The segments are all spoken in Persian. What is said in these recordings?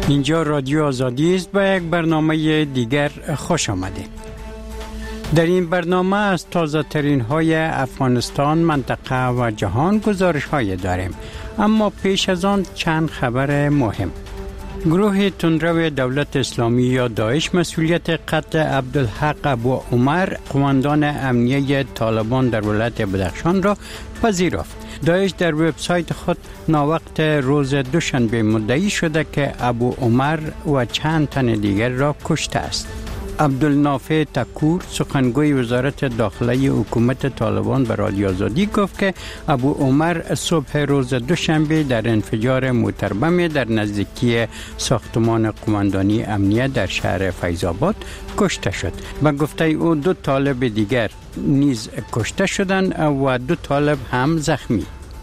اینجا رادیو آزادی است. به یک برنامه دیگر خوش آمدید. در این برنامه از تازه ترین های افغانستان، منطقه و جهان گزارش های داریم. اما پیش از آن چند خبر مهم. گروه تندرو دولت اسلامی یا داعش مسئولیت قتل عبدالحق ابو عمر، قماندان امنیه طالبان در ولایت بدخشان را پذیرفت. داعش در وبسایت خود ناوقت روز دوشنبه مدعی شده که ابو عمر و چند تن دیگر را کشته است. عبدالنافع تکور، سخنگوی وزارت داخلی حکومت طالبان، به رادیو آزادی گفت که ابو عمر صبح روز دوشنبه در انفجار موتربم در نزدیکی ساختمان قماندانی امنیه در شهر فیض‌آباد کشته شد. به گفته او 2 طالب دیگر نیز کشته شدند و 2 طالب هم زخمی.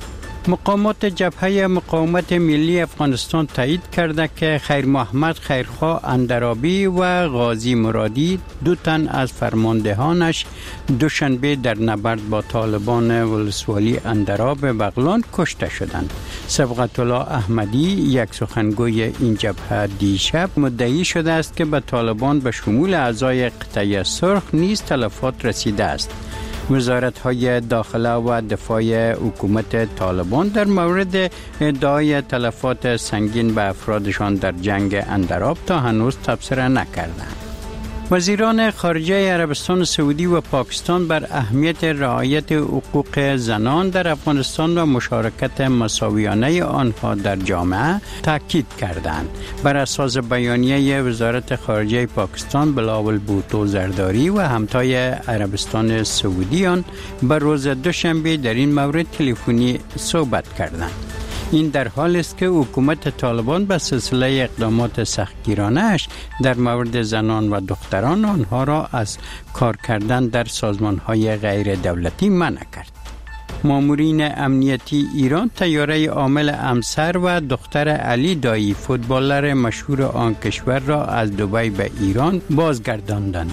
مقامات جبهه مقاومت ملی افغانستان تایید کرده که خیر محمد خیرخواه اندرابی و غازی مرادی، 2 تن از فرماندهانش، دوشنبه در نبرد با طالبان ولسوالی اندراب بغلان کشته شدند. صبغت الله احمدی، یک سخنگوی این جبهه، دیشب مدعی شده است که به طالبان به شمول اعضای قطعه سرخ نیز تلفات رسیده است. وزارت‌های داخله و دفاع حکومت طالبان در مورد ادعای تلفات سنگین به افرادشان در جنگ اندراب تا هنوز تبصره نکردند. وزیران خارجه عربستان سعودی و پاکستان بر اهمیت رعایت حقوق زنان در افغانستان و مشارکت مساویانه آنها در جامعه تاکید کردند. بر اساس بیانیه وزارت خارجه پاکستان، بلاول بوتو زرداری و همتای عربستان سعودیان به روز دوشنبه در این مورد تلفنی صحبت کردند. این در حال است که حکومت طالبان به سلسله اقدامات سختگیرانه‌اش در مورد زنان و دختران آنها را از کار کردن در سازمان‌های غیر دولتی منع کرد. مامورین امنیتی ایران طیاره حامل همسر و دختر علی دایی، فوتبالر مشهور آن کشور را از دبی به ایران بازگرداندند.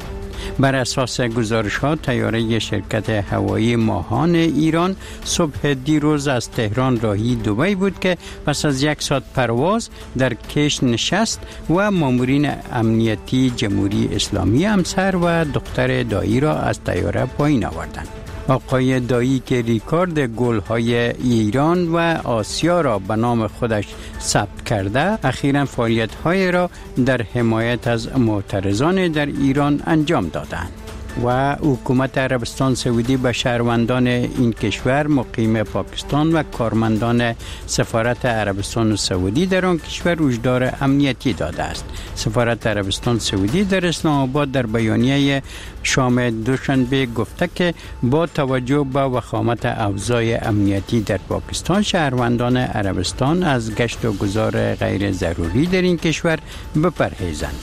بر اساس گزارش‌ها، طیاره شرکت هوایی ماهان ایران صبح دیروز از تهران راهی دبی بود که پس از 1 ساعت پرواز در کش نشست و مامورین امنیتی جمهوری اسلامی همسر و دختر دایی را از طیاره پایین آوردند. آقای دایی که ریکارد گل‌های ایران و آسیا را به نام خودش ثبت کرده، اخیراً فعالیت‌های را در حمایت از معترضان در ایران انجام دادند. و حکومت عربستان سعودی به شهروندان این کشور مقیم پاکستان و کارمندان سفارت عربستان سعودی در آن کشور هشدار امنیتی داده است. سفارت عربستان سعودی در اسلام آباد در بیانیه شام دوشنبه گفته که با توجه به وخامت اوضاع امنیتی در پاکستان، شهروندان عربستان از گشت و گذار غیر ضروری در این کشور بپرهیزند.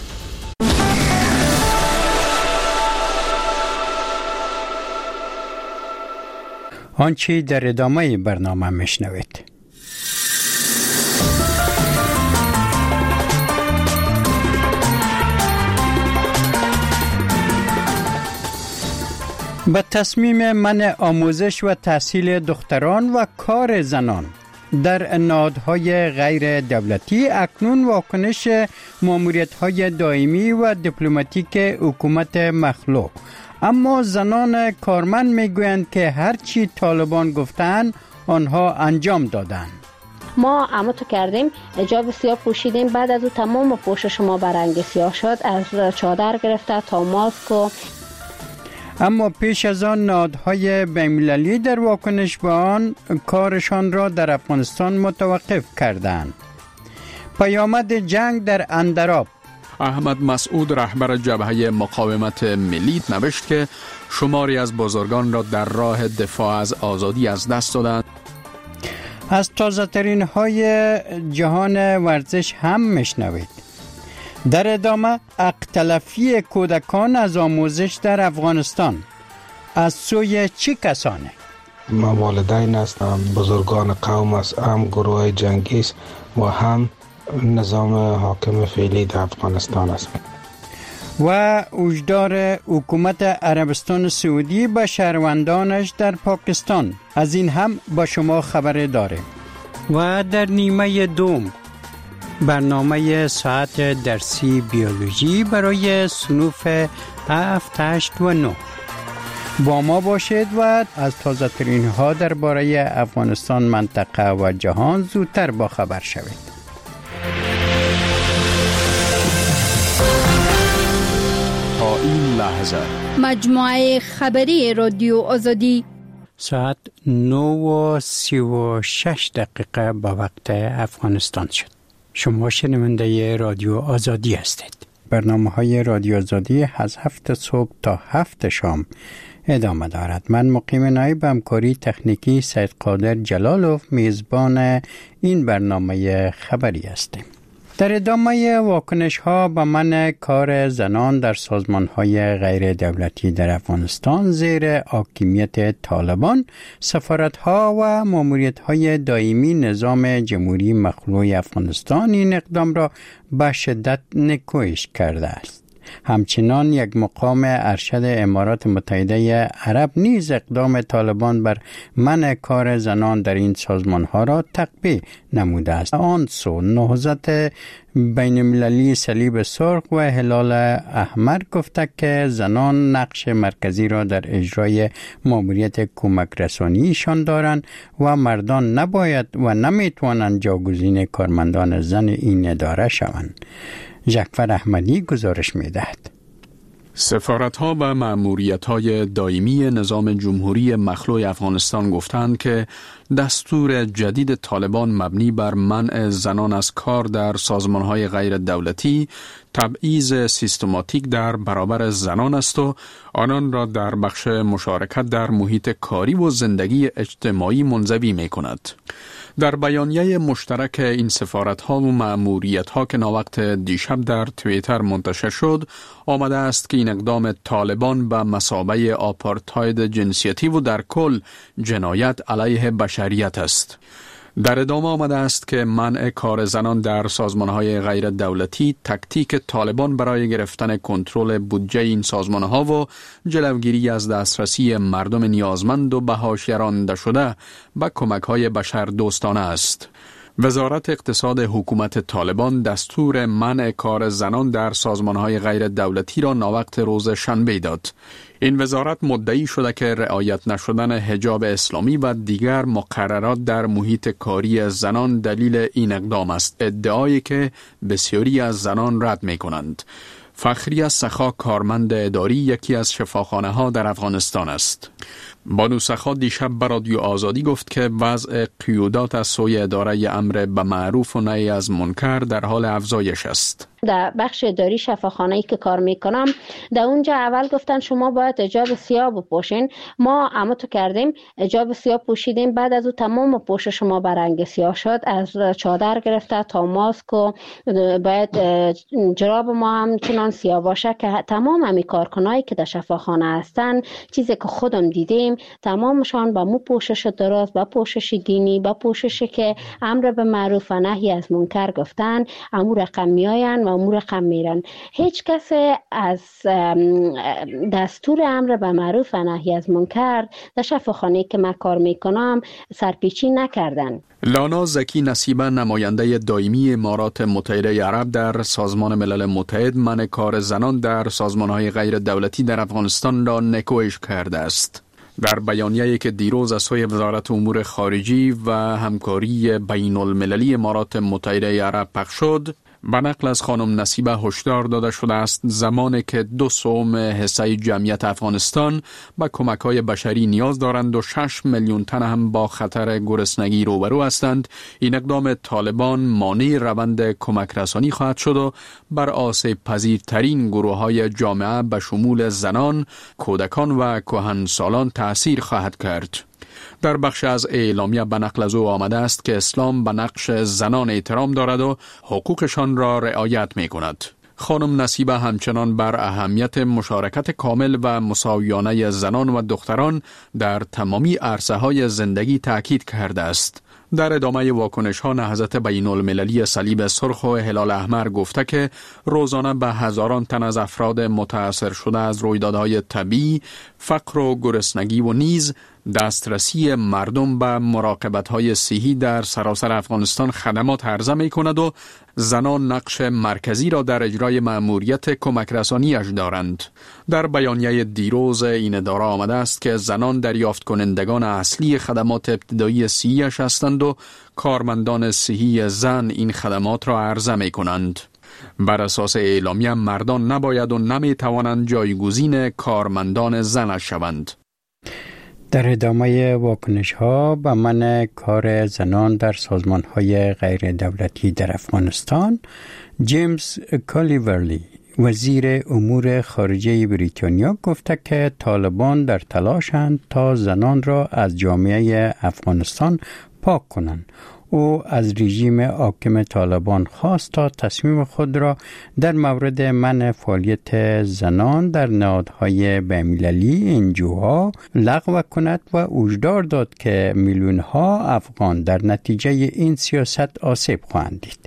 آنچه در ادامه برنامه میشنوید. به تصمیم منع آموزش و تحصیل دختران و کار زنان در نهادهای غیر دولتی، اکنون واکنش ماموریت‌های دائمی و دیپلماتیک حکومت مخلوع. اما زنان کارمند میگویند که هرچی طالبان گفتند آنها انجام دادند. ما عملت کردیم، حجاب سیاه پوشیدیم، بعد از او تمام پوشش ما برنگ سیاه شد، از چادر گرفته تا ماسک و اما پیش از آن نهادهای بین‌المللی در واکنش به آن کارشان را در افغانستان متوقف کردند. پیامد جنگ در اندراب. احمد مسعود، رهبر جبهه مقاومت ملی، نوشت که شماری از بزرگان را در راه دفاع از آزادی از دست دادند. از تازه ترین های جهان ورزش هم میشنوید. در ادامه، حق تلفی کودکان از آموزش در افغانستان از سوی چه کسانه؟ ما والدین هستم، بزرگان قوم است، هم گروه جنگی است و هم نظام حاکم فعلی در افغانستان است. و هشدار حکومت عربستان سعودی به شهروندانش در پاکستان. از این هم با شما خبر داریم. و در نیمه دوم، برنامه ساعت درسی بیولوژی برای صنوف 7، 8 و 9. با ما باشید و از تازه ترین ها درباره افغانستان، منطقه و جهان زودتر با خبر شوید. تا این لحظه مجموعه خبری رادیو آزادی ساعت 9:36 به وقت افغانستان شد. شما شنونده رادیو آزادی هستید. برنامه‌های رادیو آزادی از 7 صبح تا 7 شام ادامه دارد. من مقیم نایب همکاری تکنیکی سید قادر جلالوف میزبان این برنامه خبری هستیم. در ادامه واکنش ها به منع کار زنان در سازمان های غیر دولتی در افغانستان زیر حاکمیت طالبان، سفارت ها و ماموریت های دائمی نظام جمهوری مخلوع افغانستان این اقدام را به شدت نکوهش کرده است. همچنان یک مقام ارشد امارات متحده عرب نیز اقدام طالبان بر منع کار زنان در این سازمان ها را تقبیح نموده است. آن سو نهضت بین المللی صلیب سرخ و هلال احمر گفته که زنان نقش مرکزی را در اجرای ماموریت کمک رسانیشان دارند و مردان نباید و نمیتوانند جاگزین کارمندان زن این اداره شوند. جعفر احمدی گزارش می‌دهد. سفارت‌ها و مأموریت‌های دائمی نظام جمهوری مخلوع افغانستان گفتند که دستور جدید طالبان مبنی بر منع زنان از کار در سازمان‌های غیر دولتی تبعیض سیستماتیک در برابر زنان است و آنان را در بخش مشارکت در محیط کاری و زندگی اجتماعی منزوی می‌کند. در بیانیه مشترک این سفارت‌ها و مأموریت‌ها که ناوقت دیشب در توییتر منتشر شد، آمده است که این اقدام طالبان به مثابه آپارتاید جنسیتی و در کل جنایت علیه بشریت است. در ادامه آمده است که منع کار زنان در سازمان‌های غیر دولتی تکتیک طالبان برای گرفتن کنترل بودجه این سازمان‌ها و جلوگیری از دسترسی مردم نیازمند و به حاشیه رانده شده به کمک‌های بشردوستانه است. وزارت اقتصاد حکومت طالبان دستور منع کار زنان در سازمان‌های غیر دولتی را ناوقت روز شنبه داد. این وزارت مدعی شده که رعایت نشدن حجاب اسلامی و دیگر مقررات در محیط کاری زنان دلیل این اقدام است، ادعایی که بسیاری از زنان رد می کنند. فخری از سخا کارمند اداری یکی از شفاخانه‌ها در افغانستان است. بانو سخا دیشب به رادیو آزادی گفت که وضع قیودات از سوی اداره امر به معروف و نهی از منکر در حال افزایش است. در بخش اداری شفاخانه‌ای که کار میکنم، در اونجا اول گفتن شما باید حجاب سیاه بپوشین. ما عملتو کردیم، حجاب سیاه پوشیدیم. بعد از اون تمام پوشش ما به رنگ سیاه شد، از چادر گرفته تا ماسک و باید جراب ما هم چنان سیاه باشه که تمام همی کارکنایی که در شفاخانه هستن، چیزی که خودم دیدیم، تمامشان با مو پوشش درست، با پوشش دینی، با پوشش که امر به معروف و نهی از منکر گفتن، امور رقم میاین و امور رقم میرن. هیچ کس از دستور امر به معروف و نهی از منکر در شفاخانه که من کار میکنم سرپیچی نکردن. لانا زکی نصیبه نماینده دائمی امارات متحده عرب در سازمان ملل متحد منع کار زنان در سازمان‌های غیر دولتی در افغانستان را نکوهش کرده است. در بیانیه‌ای که دیروز از سوی وزارت امور خارجی و همکاری بین المللی امارات متحده عرب پخش شد، به نقل از خانم نصیبه هشدار داده شده است زمانی که 2/3 حصه جمعیت افغانستان به کمک‌های بشری نیاز دارند و 6 میلیون تن هم با خطر گرسنگی روبرو هستند، این اقدام طالبان مانع روند کمک رسانی خواهد شد و بر آسیب پذیرترین گروه‌های جامعه به شمول زنان، کودکان و کهنسالان تأثیر خواهد کرد. در بخش از اعلامیه به نقل از او آمده است که اسلام به نقش زنان احترام دارد و حقوقشان را رعایت می کند. خانم نصیبه همچنان بر اهمیت مشارکت کامل و مساویانه زنان و دختران در تمامی عرصه‌های زندگی تأکید کرده است. در ادامه واکنش‌ها نهضت بین المللی صلیب سرخ و هلال احمر گفته که روزانه به هزاران تن از افراد متاثر شده از رویدادهای طبیعی فقر و گرسنگی و نیز دسترسی مردم به مراقبت‌های صحی در سراسر افغانستان خدمات عرضه می‌کند و زنان نقش مرکزی را در اجرای مأموریت کمک رسانی‌اش دارند. در بیانیه دیروز این اداره آمده است که زنان دریافت کنندگان اصلی خدمات ابتدایی صحی‌اش هستند و کارمندان صحی زن این خدمات را عرضه می‌کنند. بر اساس اعلامیه مردان نباید و نمی‌توانند جایگزین کارمندان زنش شوند. در ادامه واکنش ها به منع کار زنان در سازمان های غیر دولتی در افغانستان، جیمز کالیورلی وزیر امور خارجه بریتانیا گفته که طالبان در تلاشند تا زنان را از جامعه افغانستان پاک کنند. او از رژیم حاکم طالبان خواست تا تصمیم خود را در مورد منع فعالیت زنان در نهادهای بین‌المللی انجوها لغو کند و هشدار داد که میلیون‌ها افغان در نتیجه این سیاست آسیب خواهند دید.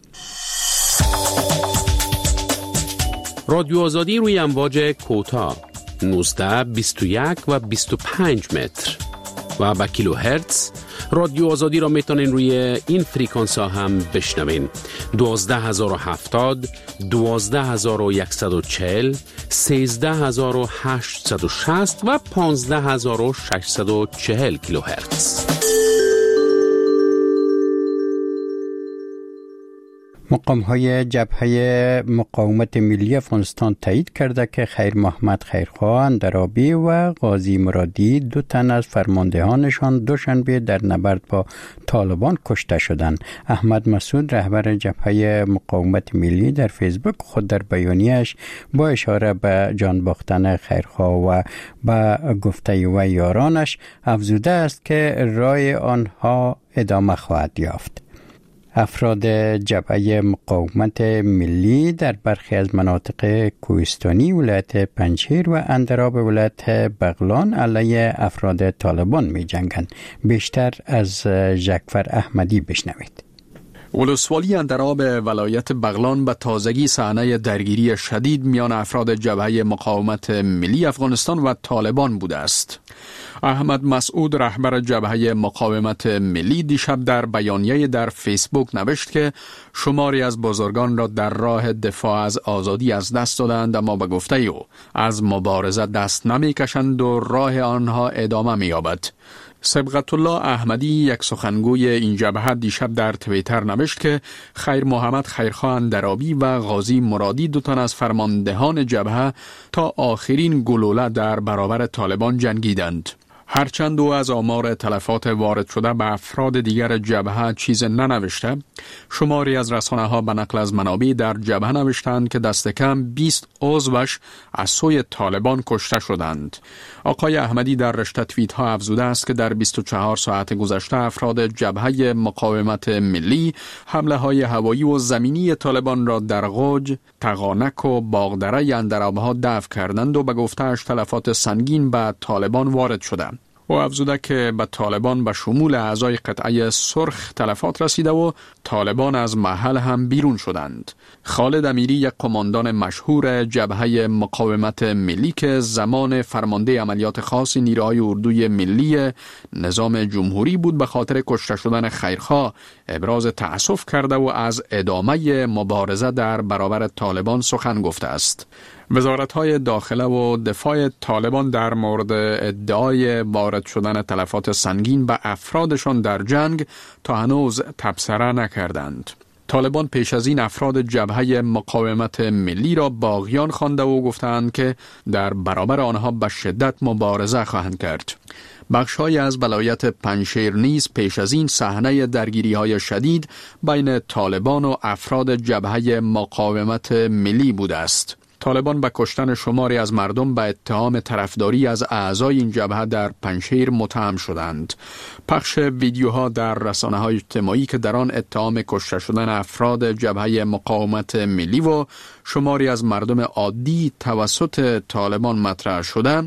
رادیو آزادی روی امواج کوتاه 19، 21 و 25 متر و با کیلو هرتز رادیو آزادی را میتونین روی این فریکانس ها هم بشنوین. 12070، 12140، 13860 و 15640 کیلو هرتز. مقام‌های جبهه مقاومت ملی افغانستان تایید کرده که خیر محمد خیرخواه اندرابی و قاضی مرادی 2 تن از فرماندهانشان دوشنبه در نبرد با طالبان کشته شدند. احمد مسعود رهبر جبهه مقاومت ملی در فیسبوک خود در بیانیه‌اش با اشاره به جان باختن خیرخواه و به گفته و یارانش افزوده است که راه آنها ادامه خواهد یافت. افراد جبهه مقاومت ملی در برخی از مناطق کوهستانی ولایت پنجشیر و اندراب ولایت بغلان علیه افراد طالبان می جنگند. بیشتر از جعفر احمدی بشنوید. ولسوالی اندراب ولایت بغلان به تازگی صحنه درگیری شدید میان افراد جبهه مقاومت ملی افغانستان و طالبان بوده است. احمد مسعود رهبر جبهه مقاومت ملی دیشب در بیانیه در فیسبوک نوشت که شماری از بزرگان را در راه دفاع از آزادی از دست دادند، اما به گفته او از مبارزه دست نمی کشند و راه آنها ادامه می یابد. سبقت الله احمدی یک سخنگوی این جبهه دیشب در توییتر نوشت که خیر محمد خیرخواه اندرابی و قاضی مرادی 2 تن از فرماندهان جبهه تا آخرین گلوله در برابر طالبان جنگیدند. هرچند او از آمار تلفات وارد شده به افراد دیگر جبهه چیز ننوشته، شماری از رسانه‌ها به نقل از منابع در جبهه نوشتند که دست کم 20 عضوش از سوی طالبان کشته شدند. آقای احمدی در رشته توییت ها افزوده است که در 24 ساعت گذشته افراد جبهه مقاومت ملی حمله های هوایی و زمینی طالبان را در غوج، تقانک و باغدره اندرابها دفع کردند و به گفته‌اش تلفات سنگین به طالبان وارد شده. و افزوده که به طالبان به شمول اعضای قطعه سرخ تلفات رسیده و طالبان از محل هم بیرون شدند. خالد امیری یک قماندان مشهور جبهه مقاومت ملی که زمان فرمانده عملیات خاص نیروهای اردوی ملی نظام جمهوری بود به خاطر کشته شدن خیرخواه ابراز تأسف کرده و از ادامه مبارزه در برابر طالبان سخن گفته است. وزارت‌های داخله و دفاع طالبان در مورد ادعای وارد شدن تلفات سنگین به افرادشان در جنگ تا هنوز تبصره نکردند. طالبان پیش از این افراد جبهه مقاومت ملی را باغیان خوانده و گفتند که در برابر آنها به شدت مبارزه خواهند کرد. بخش‌های از ولایت پنجشیر نیز پیش از این صحنه درگیری‌های شدید بین طالبان و افراد جبهه مقاومت ملی بوده است. طالبان به کشتن شماری از مردم به اتهام طرفداری از اعضای این جبهه در پنجشیر متهم شدند. پخش ویدیوها در رسانه‌های اجتماعی که در آن اتهام کشته شدن افراد جبهه مقاومت ملی و شماری از مردم عادی توسط طالبان مطرح شده،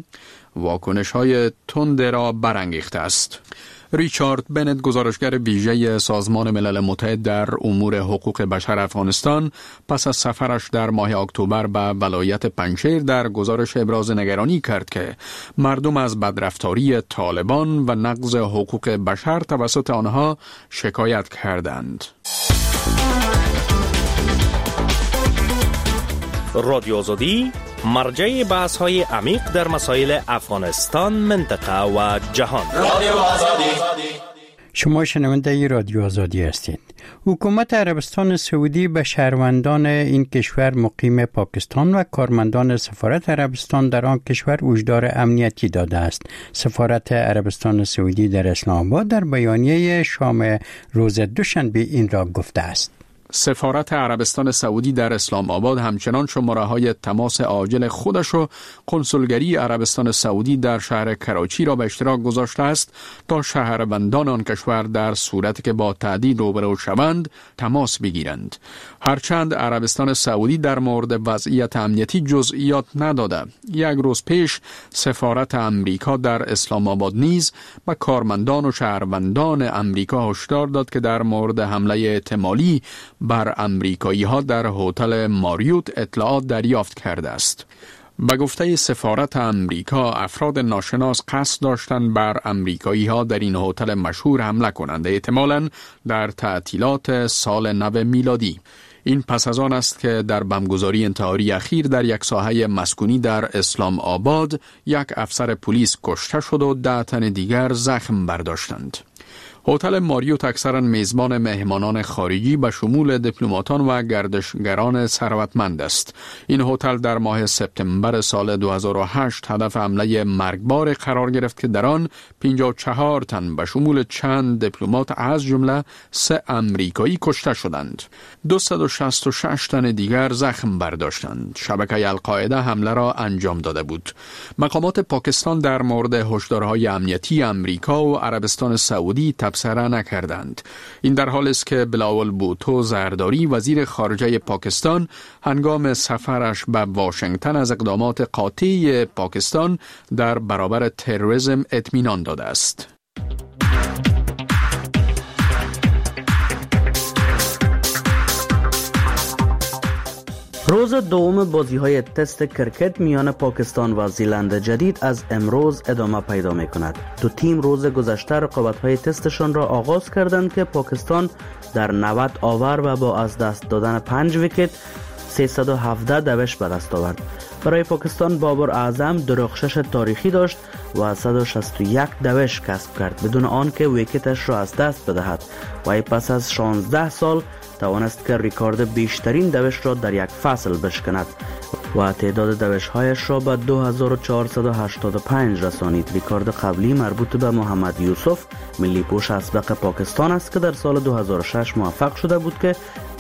واکنش‌های تند را برانگیخته است. ریچارد بنت، گزارشگر ویژه سازمان ملل متحد در امور حقوق بشر افغانستان، پس از سفرش در ماه اکتبر به ولایت پنجشیر در گزارش ابراز نگرانی کرد که مردم از بدرفتاری طالبان و نقض حقوق بشر توسط آنها شکایت کردند. رادیو آزادی مرجع بحث‌های عمیق در مسائل افغانستان، منطقه و جهان. رادیو آزادی. شما شنونده رادیو آزادی هستید. حکومت عربستان سعودی به شهروندان این کشور مقیم پاکستان و کارمندان سفارت عربستان در آن کشور هشدار امنیتی داده است. سفارت عربستان سعودی در اسلام آباد در بیانیه شام روز دوشنبه این را گفته است. سفارت عربستان سعودی در اسلام آباد همچنان شماره‌های تماس عاجل خودش و کنسولگری عربستان سعودی در شهر کراچی را به اشتراک گذاشته است تا شهروندان آن کشور در صورتی که با تهدید روبرو شوند تماس بگیرند. هرچند عربستان سعودی در مورد وضعیت امنیتی جزئیات نداده، یک روز پیش سفارت امریکا در اسلام آباد نیز به کارمندان و شهروندان امریکا هشدار داد که در مورد حمله احتمالی بر امریکایی ها در هتل ماریوت اطلاعات دریافت کرده است. به گفته سفارت امریکا، افراد ناشناس قصد داشتند بر امریکایی ها در این هتل مشهور حمله کنند، احتمالاً در تعطیلات سال نو میلادی. این پس از آن است که در بمبگذاری انتحاری اخیر در یک ساحه مسکونی در اسلام آباد یک افسر پلیس کشته شد و 10 تن دیگر زخم برداشتند. هتل ماریوت اکثرا میزبان مهمانان خارجی به شمول دیپلماتان و گردشگران ثروتمند است. این هتل در ماه سپتامبر سال 2008 هدف حمله مرگبار قرار گرفت که در آن 54 تن به شمول چند دیپلمات از جمله 3 امریکایی کشته شدند. 266 تن دیگر زخم برداشتند. شبکه القاعده حمله را انجام داده بود. مقامات پاکستان در مورد هشدارهای امنیتی امریکا و عربستان سعودی تبصره نکردند. این در حالی است که بلاول بوتو زرداری، وزیر خارجه پاکستان، هنگام سفرش به واشنگتن از اقدامات قاطع پاکستان در برابر تروریسم اطمینان داده است. روز دوم بازی‌های تست کرکت میان پاکستان و زیلند جدید از امروز ادامه پیدا می‌کند. دو تیم روز گذشته رقابت‌های تستشان را آغاز کردند که پاکستان در 90 آور و با از دست دادن 5 ویکت 317 دوش به دست آورد. برای پاکستان بابر اعظم درخشش تاریخی داشت و 161 دوش کسب کرد بدون آنکه ویکتش را از دست بدهد و پس از 16 سال توانست که ریکارد بیشترین دوش را در یک فصل بشکند و تعداد دوش‌هایش را به 2485 رسانید. ریکارد قبلی مربوط به محمد یوسف، ملی پوش اسبق پاکستان است که در سال 2006 موفق شده بود که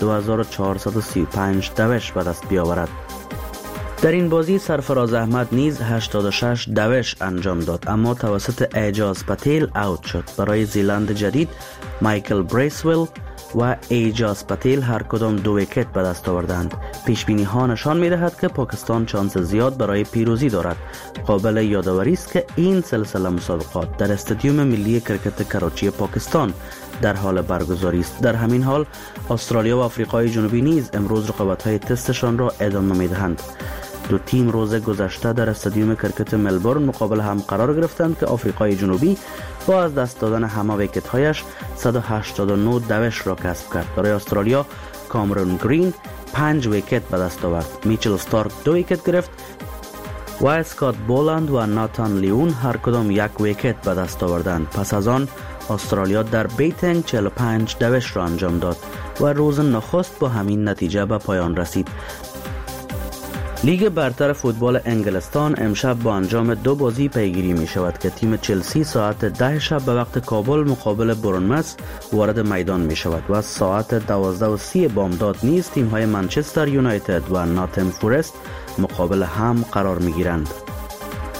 2435 دوش به دست بیاورد. در این بازی سرفراز احمد نیز 86 دوش انجام داد، اما توسط اعجاز پتیل اوت شد. برای زیلند جدید مایکل بریسویل و اعجاز پتیل هر کدام 2 ویکت به دست آوردند. پیش بینی ها نشان می دهد که پاکستان شانس زیاد برای پیروزی دارد. قابل یادآوری است که این سلسله مسابقات در استادیوم ملی کرکت کراچی پاکستان در حال برگزاری است. در همین حال استرالیا و آفریقای جنوبی نیز امروز رقابت‌های تستشان را ادامه می‌دهند. دو تیم روز گذشته در استادیوم کرکت ملبورن مقابل هم قرار گرفتند که آفریقای جنوبی با از دست دادن همه ویکت‌هایش 189 دوش را کسب کرد. برای استرالیا کامرون گرین 5 ویکت به دست آورد. میچل ستارک 2 ویکت گرفت و اسکات بولند و ناتان لیون هر کدام 1 ویکت به دست آوردند. پس از آن استرالیا در بیتنگ 45 دوش را انجام داد و روز نخست با همین نتیجه به پایان رسید. لیگ برتر فوتبال انگلستان امشب با انجام 2 بازی پیگیری می شود که تیم چلسی ساعت 10 شب به وقت کابل مقابل برنموث وارد میدان می شود و ساعت 12:30 بامداد نیز تیم های منچستر یونایتد و ناتم فورست مقابل هم قرار می گیرند.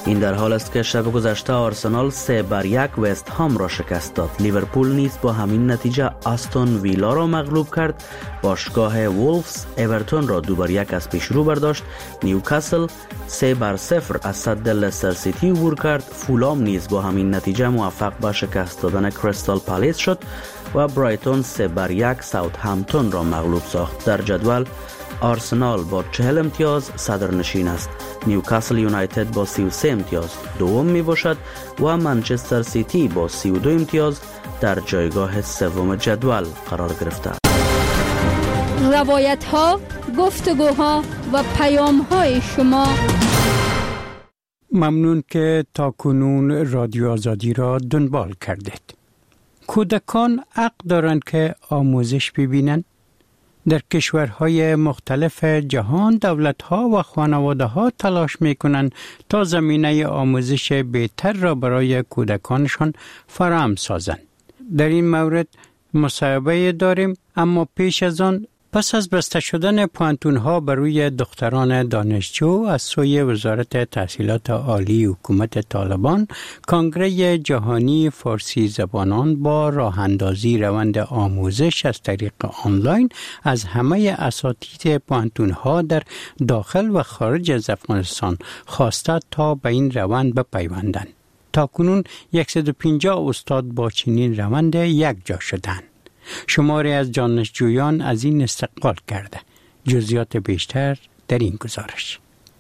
این در حال است که شب گذشته آرسنال 3-1 وست هام را شکست داد. لیورپول نیز با همین نتیجه آستون ویلا را مغلوب کرد. باشگاه وولفز اورتون را 2-1 از پیش رو برداشت. نیوکاسل 3-0 از صد لستر سیتی عبور کرد. فولام نیز با همین نتیجه موفق به شکست دادن کریستال پالیس شد و برایتون 3-1 ساوثهمپتون را مغلوب ساخت. در جدول آرسنال با 40 امتیاز صدرنشین است. نیوکاسل یونایتد با 33 امتیاز دوم می باشد و منچستر سیتی با 32 امتیاز در جایگاه سوم جدول قرار گرفته است. روایت ها، گفتگوها و پیام های شما. ممنون که تا کنون رادیو آزادی را دنبال کردید. کودکان حق دارند که آموزش ببینند. در کشورهای مختلف جهان دولت‌ها و خانواده‌ها تلاش می‌کنند تا زمینه آموزش بهتر را برای کودکانشان فراهم سازند. در این مورد مصاحبه داریم، اما پیش از آن پس از بسته شدن پوهنتون‌ها بروی دختران دانشجو از سوی وزارت تحصیلات عالی حکومت طالبان، کنگره جهانی فارسی زبانان با راه اندازی روند آموزش از طریق آنلاین از همه اساتید پوهنتون‌ها در داخل و خارج از افغانستان خواسته تا به این روند بپیوندند. تاکنون 150 استاد با چنین روند یک جا شدند. شماری از دانشجویان از این استقبال کرده. جزئیات بیشتر در این گزارش.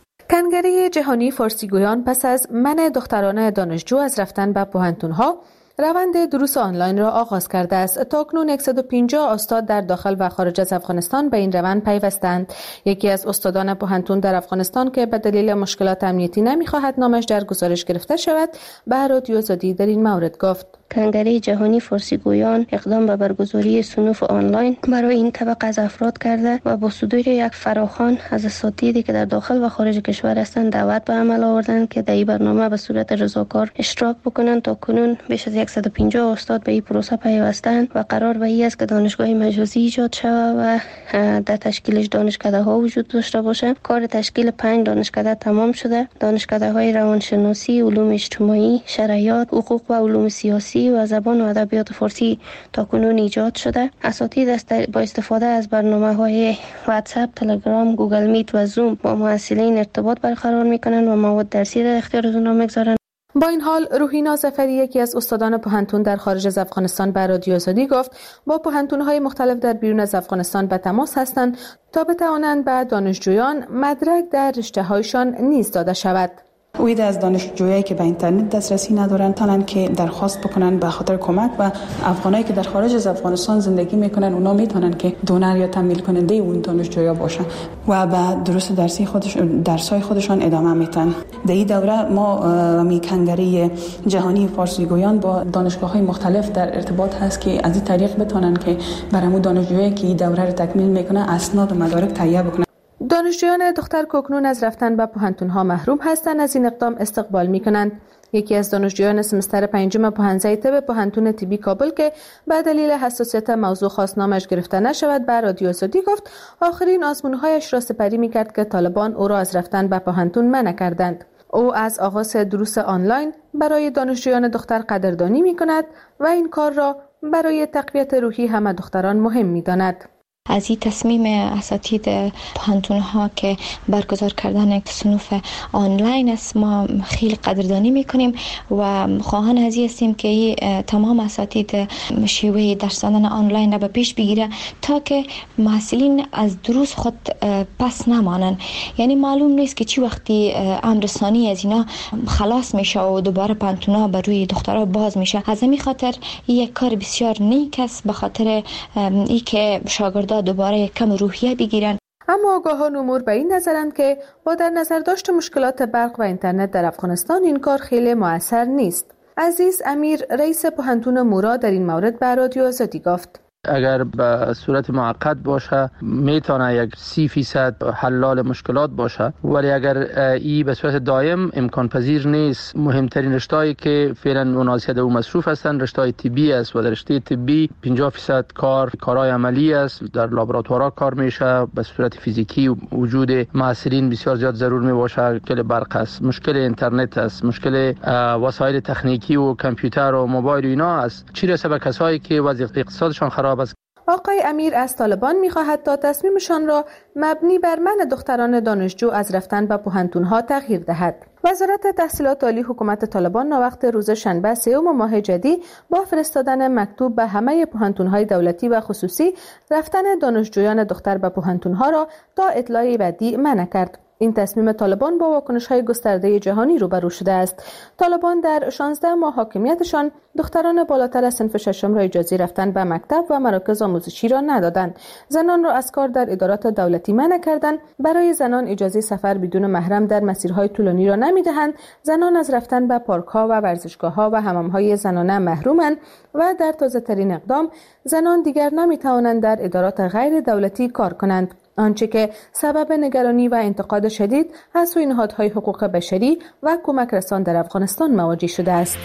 کنگره جهانی فارسیگویان پس از منع دختران دانشجو از رفتن به پوهنتون‌ها روند دروس آنلاین را آغاز کرده است. تاکنون 150 استاد در داخل و خارج از افغانستان به این روند پیوستند. یکی از استادان پوهنتون در افغانستان که به دلیل مشکلات امنیتی نمی‌خواهد نامش در گزارش گرفته شود، به رادیو آزادی در این مورد گفت: کنگره جهانی فارسیگویان اقدام به برگزاری صنوف آنلاین برای این طبقه از افراد کرده و با صدور یک فراخوان از اساتیدی که در داخل و خارج کشور هستند دعوت به عمل آوردند که در این برنامه به صورت رضاکار اشتراک بکنند. تا کنون بیش از 150 استاد به این پروسه پیوستند و قرار به این است که دانشگاه مجازی ایجاد شود و در تشکیلش دانشکده ها وجود داشته باشه. کار تشکیل 5 دانشکده تمام شده. دانشکده های روانشناسی، علوم اجتماعی، شرعیات، حقوق و علوم سیاسی و زبان و ادبیات فارسی تاکنون ایجاد شده. اساتید با استفاده از برنامه‌های واتساپ، تلگرام، گوگل میت و زوم با محصلین ارتباط برقرار می‌کنند و مواد درسی در اختیار آنها می‌گذارند. با این حال روحینا ظفری، یکی از استادان پوهنتون در خارج از افغانستان، به رادیو آزادی گفت با پوهنتون‌های مختلف در بیرون از افغانستان به تماس هستند تا بتوانند به دانشجویان مدرک در رشته‌هایشان نیز داده شود. اوید از دانشجویایی که به اینترنت دسترسی ندارن تنن که درخواست بکنن به خاطر کمک و افغانایی که در خارج از افغانستان زندگی میکنن اونا میتونن که دونر یا تمویل کننده اون دانشجویا باشن و به دروس درسی درسای خودشان ادامه میدن. در این دوره ما می کنگره جهانی فارسیگویان با دانشگاه‌های مختلف در ارتباط هست که از این طریق بتونن که برامون دانشجویایی که این دوره رو تکمیل میکنن اسناد و مدارک تهیه بکنن. دانشجویان دختر کوکنون از رفتن به پوهنتون‌ها محروم هستند، از این اقدام استقبال می‌کنند. یکی از دانشجویان سمستر 5 پوهنځی طب پوهنتون طبی کابل که به دلیل حساسیت موضوع خواست نامش گرفته نشود، به رادیو آزادی گفت آخرین آزمون‌هایش را سپری می‌کرد که طالبان او را از رفتن به پوهنتون منع کردند. او از آغاز دروس آنلاین برای دانشجویان دختر قدردانی می‌کند و این کار را برای تقویت روحی همه دختران مهم می‌داند. از این تصمیم اساتید پوهنتون‌ها که برگزار کردن صنوف آنلاین است ما خیلی قدردانی میکنیم و خواهان از این هستیم که تمام اساتید شیوه درس دادن آنلاین را به پیش بگیره تا که محصلین از دروس خود پس نمانند. یعنی معلوم نیست که چی وقتی امر ثانی از اینا خلاص میشه و دوباره پوهنتون‌ها بر روی دخترها باز میشه. از همین خاطر یک کار بسیار نیک است، به خاطر ای که شاگردان دوباره کم روحیه بگیرن. اما آگاهان امور به این نظرند که با در نظر داشت مشکلات برق و اینترنت در افغانستان این کار خیلی مؤثر نیست. عزیز امیر رئیس پوهنتون مورا در این مورد به رادیو آزادی گفت: اگر به صورت موقت باشه میتونه یک 30% حلال مشکلات باشه، ولی اگر ای به صورت دائم امکان پذیر نیست. مهمترین رشته‌ای که فعلا مناسب او مصروف هستند رشته طبی است و در رشته طبی 50% کارهای عملی است، در لابراتوارها کار میشه، به صورت فیزیکی وجود معصرین بسیار زیاد ضرور می باشه. مشکل برق است، مشکل اینترنت است، مشکل وسایل تکنیکی و کامپیوتر و موبایل و اینا است. چی رسه به کسایی که وضع اقتصادشان خراب است. آقای امیر از طالبان می‌خواهد تا تصمیمشان را مبنی بر منع دختران دانشجو از رفتن به پوهنتون‌ها تغییر دهد. وزارت تحصیلات عالی حکومت طالبان ناوقت روز شنبه 3 ماه جدی با فرستادن مکتوب به همه پوهنتون‌های دولتی و خصوصی رفتن دانشجویان دختر به پوهنتون‌ها را تا اطلاع بعدی منع کرد. این تصمیم طالبان با واکنش‌های گسترده جهانی روبرو شده است. طالبان در 16 ماه حاکمیتشان دختران بالاتر از صنف ششم را اجازه رفتن به مکتب و مراکز آموزشی را ندادند. زنان را از کار در ادارات دولتی منع کردند. برای زنان اجازه سفر بدون محرم در مسیرهای طولانی را نمی‌دهند. زنان از رفتن به پارک‌ها و ورزشگاه‌ها و حمام‌های زنانه محرومند و در تازه‌ترین اقدام زنان دیگر نمی‌توانند در ادارات غیر دولتی کار کنند. آنچه که سبب نگرانی و انتقاد شدید از سوی نهادهای حقوق بشری و کمک رسان در افغانستان مواجه شده است.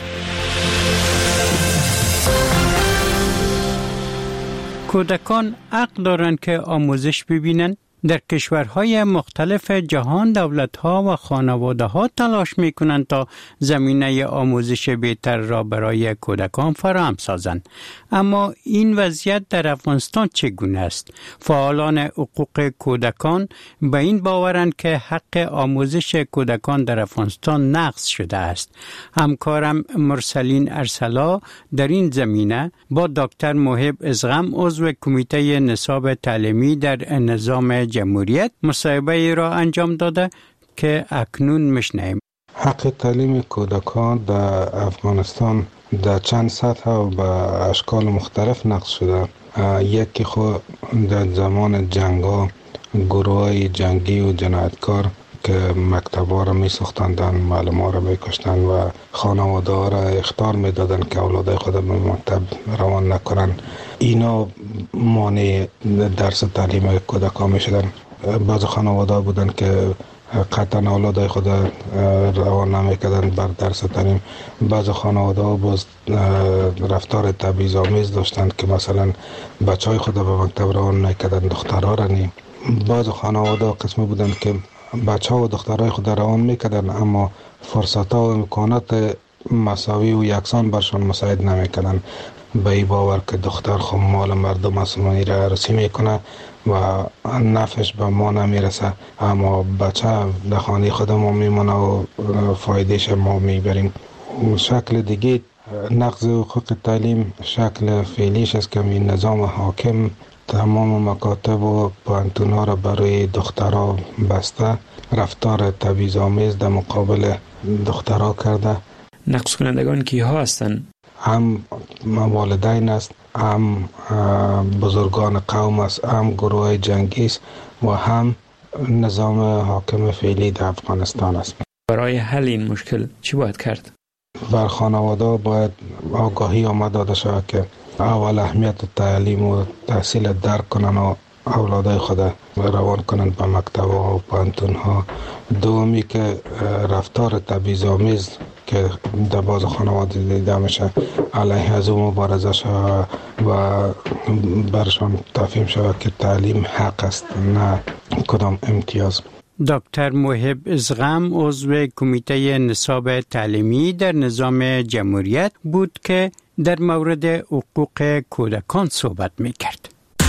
کودکان حق دارند که آموزش ببینند. در کشورهای مختلف جهان دولت‌ها و خانواده‌ها تلاش می‌کنند تا زمینه آموزش بهتر را برای کودکان فراهم سازند. اما این وضعیت در افغانستان چگونه است؟ فعالان حقوق کودکان به این باورند که حق آموزش کودکان در افغانستان نقض شده است. همکارم مرسلین ارسلا در این زمینه با دکتر محب ازغم عضو کمیته نصاب تعلیمی در نظام جمهوریت مصاحبه را انجام داده که اکنون میشنویم. حق تعلیم کودکان در افغانستان در چند سطح و به اشکال مختلف نقض شده. یکی خود در زمان جنگ‌ها گروه‌های جنگی و جنایتکار که مکتب‌ها را می‌سوختندن، معلم‌ها را می‌کشتند و خانواده‌ها را اخطار می‌دادند که اولادای خود به مکتب روان نکنند. اینا مانع درس تعلیم کودکان می‌شدند. بعض خانواده‌ها بودند که قطعا اولادای خود روان نمی‌کردند بر درس تعلیم. بعض خانواده‌ها باز رفتار تبعیض‌آمیز داشتند که مثلا بچه‌های خود به مکتب روان نکردند، دخترها را نی. بعض خانواده‌ها قسمی بودند که بچه‌ها و دخترای خود روان می‌کردند اما فرصت‌ها و امکانات مساوی و یکسان برشان مساعد نمی‌کردند. به این باور که دختر خب مال مردم مسلمانی را عروسی میکنه و نفعش به ما نمیرسه، اما بچه در خانه خود ما میمونه و فایدهش ما میبریم. شکل دیگه نقض حقوق تعلیم شکل فعلیش است که این نظام حاکم تمام مکاتب و پوهنتون‌ها را برای دخترها بسته، رفتار تبعیض‌آمیز در مقابل دخترها کرده. نقض کنندگان کیها هستند؟ هم والدین است، هم بزرگان قوم است، هم گروه جنگی است و هم نظام حاکم فعلی در افغانستان است. برای حل این مشکل چی باید کرد؟ بر خانواده باید آگاهی آمد داده شود که اول اهمیت تعلیم و تحصیل درک کنن و اولادای خود روان کنند به مکتب‌ها و پوهنتون‌ها. دومی که رفتار تبعیض‌آمیز که در بعض خانواده دیده میشه علیه از او مبارزه شود و برشان تفهیم شود که تعلیم حق است نه کدام امتیاز. دکتر محب ازغم عضو کمیته نصاب تعلیمی در نظام جمهوریت بود که در مورد حقوق کودکان صحبت می‌کرد.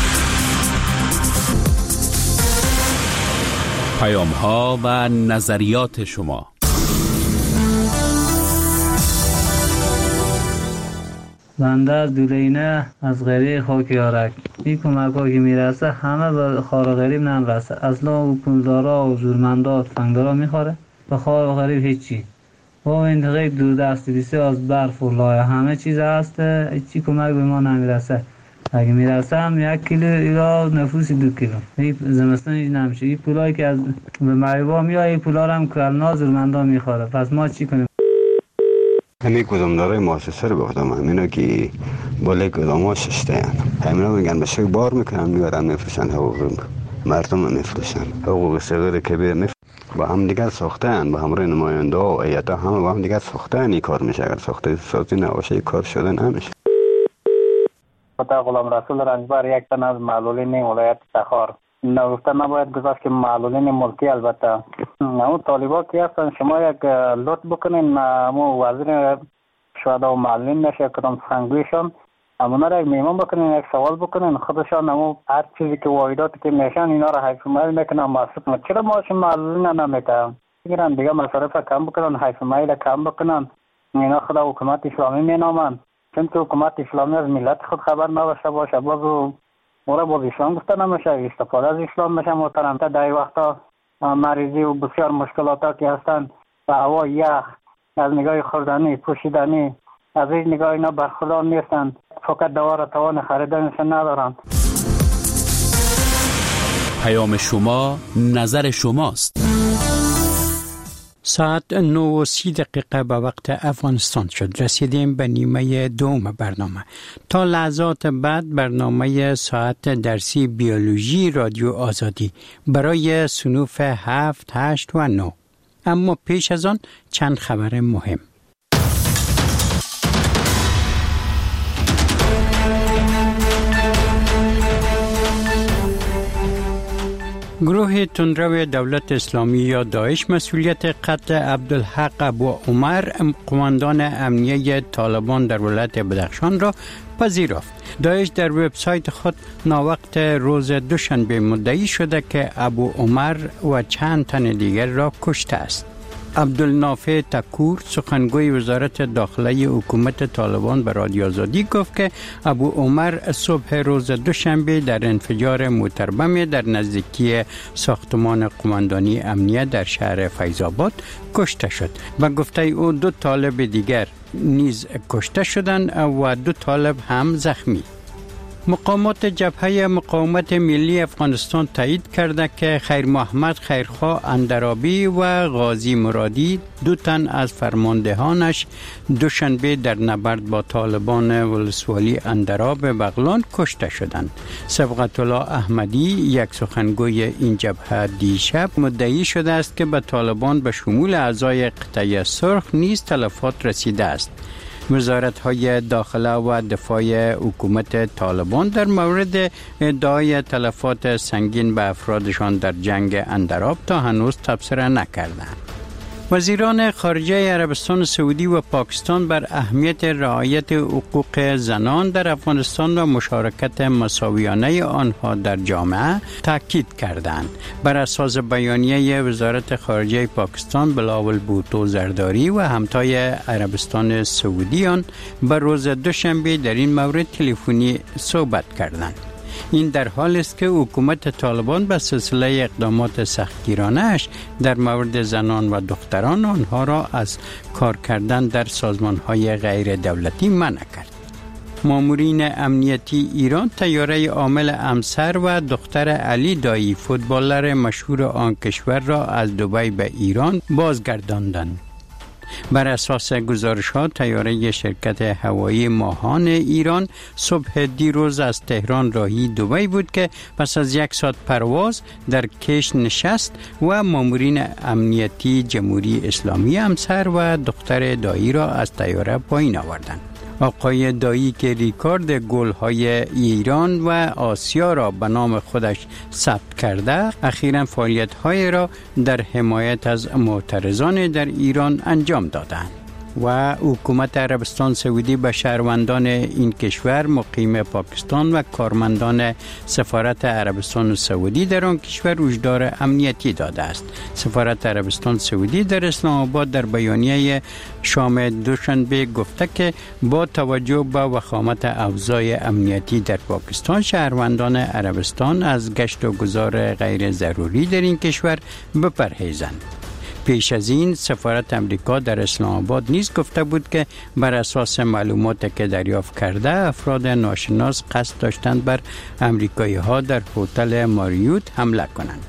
پیام‌ها و نظریات شما. بنده از دولینه از غریب خاکیارک این کمک ها که میرسه همه به خار غریب نمیرسه. اصلا او پولدارا و زورمندا فنگدارا میخوره به خار غریب هیچی. با منطقه دوردست بسیار از برف و لایه همه چیز هست، هیچی کمک به ما نمیرسه. اگه میرسه هم 1 کیلو ایلا نفوسی 2 کیلو. این زمستان هیچ نمیشه. این پولایی که از به مریبا میاد این پولا هم کلنا زورمندا میخوره. پس ما چی کنیم؟ همین کدامدارای مؤسسه رو گفتم، همینا که بالای کدام ششته همینا میگن به شک بار میکنن میبرن میفروشن، حقوق مردم میفروشن، حقوق صغیر کبیر با هم دیگر ساختن، با همراه نماینده و ایتا همه با هم دیگر ساختن. این کار میشه، اگر ساخته سازی نباشه کار شده نمیشه. خدا غلام رسول رنجبر یک تن از معلولین ولایت تخار نگفته نباید گذاشت که معلولین ملکی البته اون طالبا که هستن شما یک لطف بکنین امو وزیر شهدا و معلولین نشه کدام سخنگویشان امونا را یک میمون بکنین، یک سوال بکنین خودشان امو هر چیزی که واحداتی که میشن اینا را حیث مایل میکنن محسوب چرا ماشین معلولین نمیتن بگیرن دیگه مصارف کم بکنن، حیث مایل کم بکنن. اینا خدا حکومت اسلامی مینامن، چون که حکومت اسلامی از ملت خود خبر نداشته باشه بازو مورا باز اسلام گفته نمیشه، استفاده از اسلام میشه محترم. تا در وقتا مریضی و بسیار مشکلاتا که هستن و هوا یخ از نگاه خوردنی پوشیدنی از این نگاه اینا برخوردار نیستن، فقط دوا را توان خریدنشان ندارن. پیام شما نظر شماست. ساعت 9:30 به وقت افغانستان شد. رسیدیم به نیمه دوم برنامه. تا لحظات بعد برنامه ساعت درسی بیولوژی رادیو آزادی برای صنوف 7، 8 و 9. اما پیش از آن چند خبر مهم. گروه تندرو دولت اسلامی یا داعش مسئولیت قتل عبدالحق ابو عمر قماندان امنیه طالبان در ولایت بدخشان را پذیرفت. داعش در وبسایت خود ناوقت روز دوشنبه مدعی شده که ابو عمر و چند تن دیگر را کشته است. عبدالنافع تکور سخنگوی وزارت داخلی حکومت طالبان به رادیو آزادی گفت که ابو عمر صبح روز دوشنبه در انفجار موتربم در نزدیکی ساختمان قماندانی امنیه در شهر فیض‌آباد کشته شد و گفته او 2 طالب دیگر نیز کشته شدند و 2 طالب هم زخمی. مقامات جبهه مقاومت ملی افغانستان تایید کرده که خیر محمد خیرخواه اندرابی و غازی مرادی 2 تن از فرماندهانش دوشنبه در نبرد با طالبان ولسوالی اندراب بغلان کشته شدند. صبغت الله احمدی یک سخنگوی این جبهه دیشب مدعی شده است که به طالبان به شمول اعضای قطعه سرخ نیز تلفات رسیده است. وزارت‌های داخله و دفاع حکومت طالبان در مورد ادعای تلفات سنگین به افرادشان در جنگ اندراب تا هنوز تبصره نکردند. وزیران خارجه عربستان سعودی و پاکستان بر اهمیت رعایت حقوق زنان در افغانستان و مشارکت مساویانه آنها در جامعه تاکید کردند. بر اساس بیانیه وزارت خارجه پاکستان، بلاول بوتو زرداری و همتای عربستان سعودیان بر روز دوشنبه در این مورد تلفنی صحبت کردند. این در حالی است که حکومت طالبان به سلسله اقدامات سختگیرانه‌اش در مورد زنان و دختران آنها را از کار کردن در سازمان‌های غیر دولتی منع کرد. مامورین امنیتی ایران طیاره حامل امسر و دختر علی دایی فوتبالر مشهور آن کشور را از دبی به ایران بازگرداندند. بر اساس گزارش‌ها طیاره شرکت هوایی ماهان ایران صبح دیروز از تهران راهی دبی بود که پس از 1 ساعت پرواز در کش نشست و مامورین امنیتی جمهوری اسلامی امسر و دختر دایی را از طیاره پایین آوردند. آقای دایی که ریکارد گل‌های ایران و آسیا را به نام خودش ثبت کرده، اخیراً فعالیت‌های را در حمایت از معترضان در ایران انجام دادند. و حکومت عربستان سعودی به شهروندان این کشور مقیم پاکستان و کارمندان سفارت عربستان سعودی در آن کشور هشدار امنیتی داده است. سفارت عربستان سعودی در اسلام آباد در بیانیه شام دوشنبه گفته که با توجه به وخامت اوضاع امنیتی در پاکستان، شهروندان عربستان از گشت و گذار غیر ضروری در این کشور بپرهیزند. پیش از این سفارت امریکا در اسلام آباد نیز گفته بود که بر اساس معلوماتی که دریافت کرده افراد ناشناس قصد داشتند بر امریکایی ها در هتل ماریوت حمله کنند.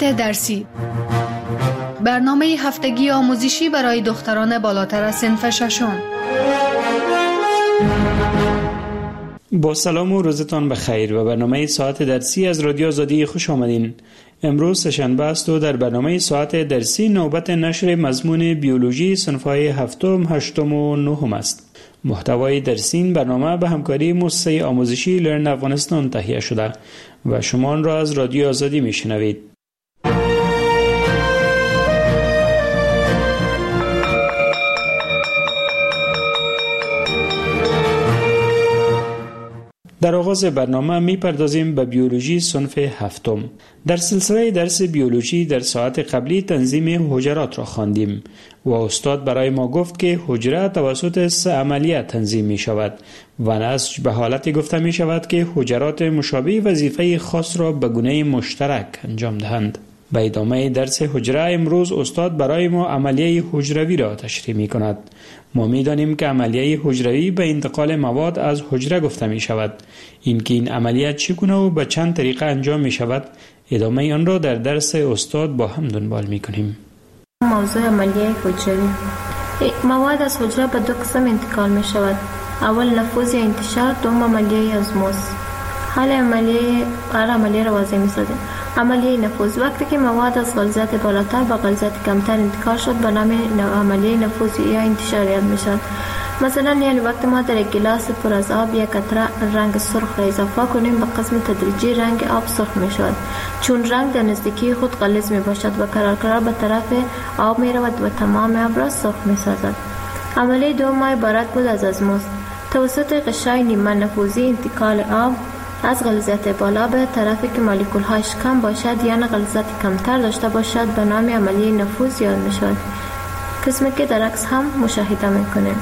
ساعت درسی، برنامه هفتگی آموزشی برای دختران بالاتر از صنف ششم. با سلام و روزتان بخیر و برنامه ساعت درسی از رادیو آزادی خوش آمدین. امروز سه‌شنبه است و در برنامه ساعت درسی نوبت نشر مضمون بیولوژی صنف‌های هفتم، هشتم و نهم است. محتوای درسی این برنامه به همکاری مؤسسه آموزشی لرن افغانستان تهیه شده و شما آن را از رادیو آزادی میشنوید. در آغاز برنامه میپردازیم به بیولوژی صنف هفتم. در سلسله درس بیولوژی در ساعت قبلی تنظیم حجرات را خواندیم و استاد برای ما گفت که حجره توسط 3 عملیه تنظیم می شود و نسج به حالتی گفته می شود که حجرات مشابه وظیفه خاص را به گونه مشترک انجام دهند. به ادامه درس حجره امروز استاد برای ما عملیه حجروی را تشریح می کند. ما می دانیم که عملیه حجروی به انتقال مواد از حجره گفته می شود. اینکه این عملیه چگونه و به چند طریقه انجام می شود، ادامه آن را در درس استاد با هم دنبال می کنیم. موضوع عملیه حجروی. مواد از حجره به 2 قسم انتقال می شود. اول نفوذ یا انتشار، دوم عملیه ازموز. حال عملیه را واضح می سازیم. عملیه نفوذ وقتی که مواد از غلظت بالاتر به غلظت کمتر انتقال شد به نام عملیه نفوذ یا انتشار یاد می شود. مثلا یعنی وقتی ما در یک گلاس پر از آب یک قطره رنگ سرخ را اضافه کنیم به قسم تدریجی رنگ آب سرخ می شود، چون رنگ در نزدیکی خود غلیظ می باشد و قرار به طرف آب می رود و تمام آب را سرخ می سازد. عملیه دوم عبارت بود از ازموز. توسط غشای نیمه نفوذی انتقال آب از غلظت بالا به طرفی که مولکول‌هاش کم باشد یا غلظت کمتر داشته باشد به نام عملیه نفوذ یاد می شود، قسمی که در عکس هم مشاهده می کنیم.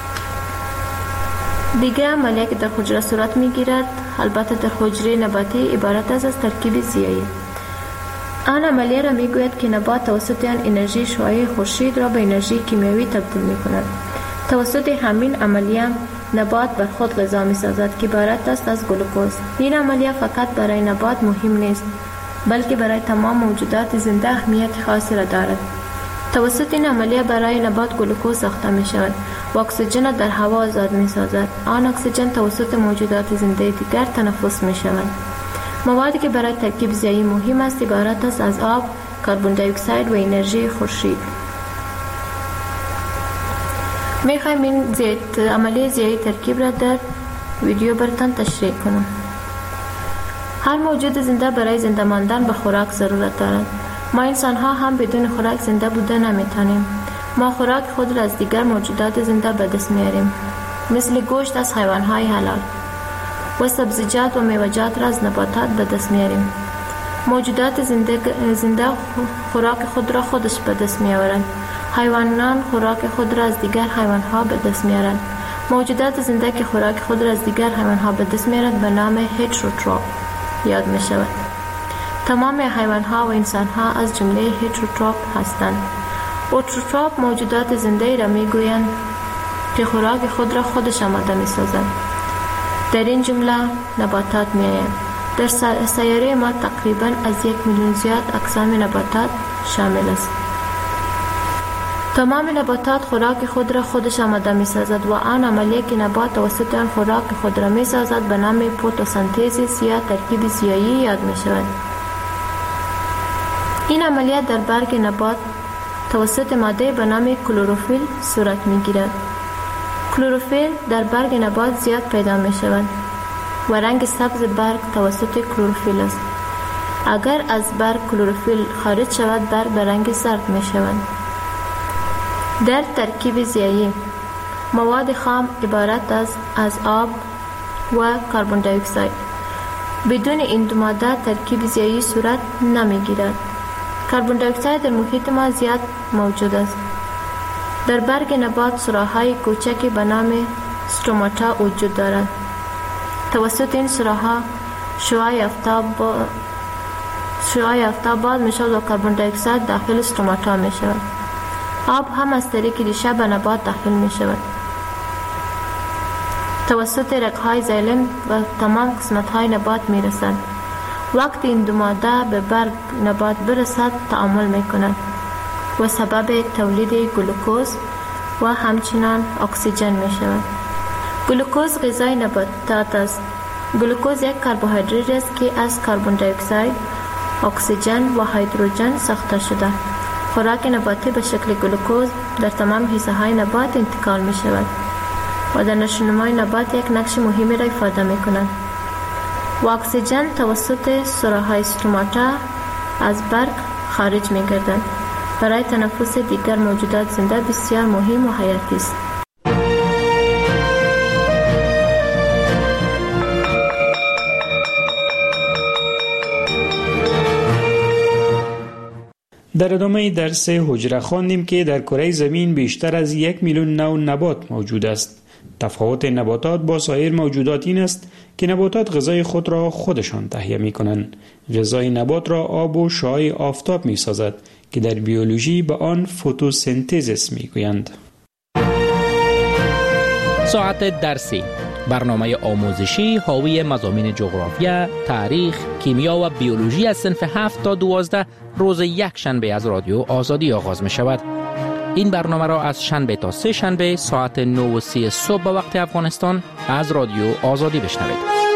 دیگر عملیه که در حجره صورت می گیرد، البته در حجره نباتی، عبارت از ترکیب ضیایی. آن عملیه را می گوید که نبات توسط آن انرژی شعاعی خورشید را به انرژی کیمیایی تبدیل می کند. توسط همین عملیه نبات بر خود غذا می سازد که عبارت است از گلوکوز. این عملیه فقط برای نبات مهم نیست، بلکه برای تمام موجودات زنده اهمیت خاصی را دارد. توسط این عملیه برای نبات گلوکوز ساخته می شود و اکسیژن در هوا آزاد می سازد. آن اکسیژن توسط موجودات زنده دیگر تنفس می شود. موادی که برای ترکیب ضیایی مهم است عبارت است از آب، کربن دی اکساید و انرژی خورشید. می خواهیم این عملیه ضیایی ترکیب را در ویدیو براتان تشریح کنم. هر موجود زنده برای زنده ماندن به خوراک ضرورت دارد. ما انسان ها هم بدون خوراک زنده بودن نمیتونیم. ما خوراک خود را از دیگر موجودات زنده به دست میاریم، مثل گوشت از حیوان های حلال و سبزیجات و میوه‌جات را از نباتات به دست میاریم. موجودات زنده خوراک خود را خودش به دست میآورند. حیوانان خوراک خود را از دیگر حیوان ها به دست میارند. موجودات زنده که خوراک خود را از دیگر حیوان ها به دست میارند به نام هتروتروف یاد می شود. تمام حیوان ها و انسان ها از جمله هتروتروف هستند. اوتروتروف موجودات زنده را می گویند که خوراک خود را خودش آماده می سازند. در این جمله نباتات می آیند. در سیاره ما تقریبا از 1 میلیون زیاد اقسام نباتات شامل است. تمام نباتات خوراک خود را خودش آماده می سازد و آن عملیه که نبات توسط آن خوراک خود را می سازد به نام فتوسنتز یا ترکیب ضیایی یاد می شود. این عملیه در برگ نبات توسط ماده به نام کلروفیل صورت می گیرد. کلروفیل در برگ نبات زیاد پیدا می شود و رنگ سبز برگ توسط کلروفیل است. اگر از برگ کلروفیل خارج شود برگ به رنگ زرد می شود. در ترکیب ضیایی مواد خام عبارت از آب و کربن دی اکساید. بدون این دو ماده ترکیب ضیایی صورت نمی گیرد. کربن دی اکساید در محیط ما زیاد موجود است. در برگ نبات سوراخ‌های کوچکی به نام استروماتا وجود دارد. توسط این سوراخ‌ها شعاع آفتاب باز می شود و کربن دی اکساید داخل استروماتا می شود. آب هم از طریق ریشه به نبات داخل می شود. توسط رگ‌های زایلم و تمام قسمت‌های نبات می رسد وقتی این دو ماده به برگ نبات برسد تعامل میکنند و سبب تولید گلوکوز و همچنان اکسیژن می شود. گلوکوز غذای نباتات است. گلوکوز یک کربوهیدرات است که از کربن دی اکساید، اکسیژن و هیدروژن ساخته شده. خوراک نباتی به شکل گلوکوز در تمام حصه های نبات انتقال می شود و در نشونمای نبات یک نقش مهمی را ایفاده می کند. و اکسیژن توسط سراهای استوماتا از برگ خارج می گردد. برای تنفس دیگر موجودات زنده بسیار مهم و حیاتی است. در ادامه درس حجره خواندیم که در کره زمین بیشتر از 1 میلیون نوع نبات موجود است. تفاوت نباتات با سایر موجودات این است که نباتات غذای خود را خودشان تهیه می کنند. غذای نبات را آب و شعاع آفتاب می سازد که در بیولوژی به آن فتوسنتز می گویند. ساعت درسی، برنامه آموزشی حاوی مضامین جغرافیا، تاریخ، کیمیا و بیولوژی از صنف 7 تا 12 روز یک شنبه از رادیو آزادی آغاز می شود. این برنامه را از شنبه تا سه شنبه ساعت 9:30 صبح به وقت افغانستان از رادیو آزادی بشنوید.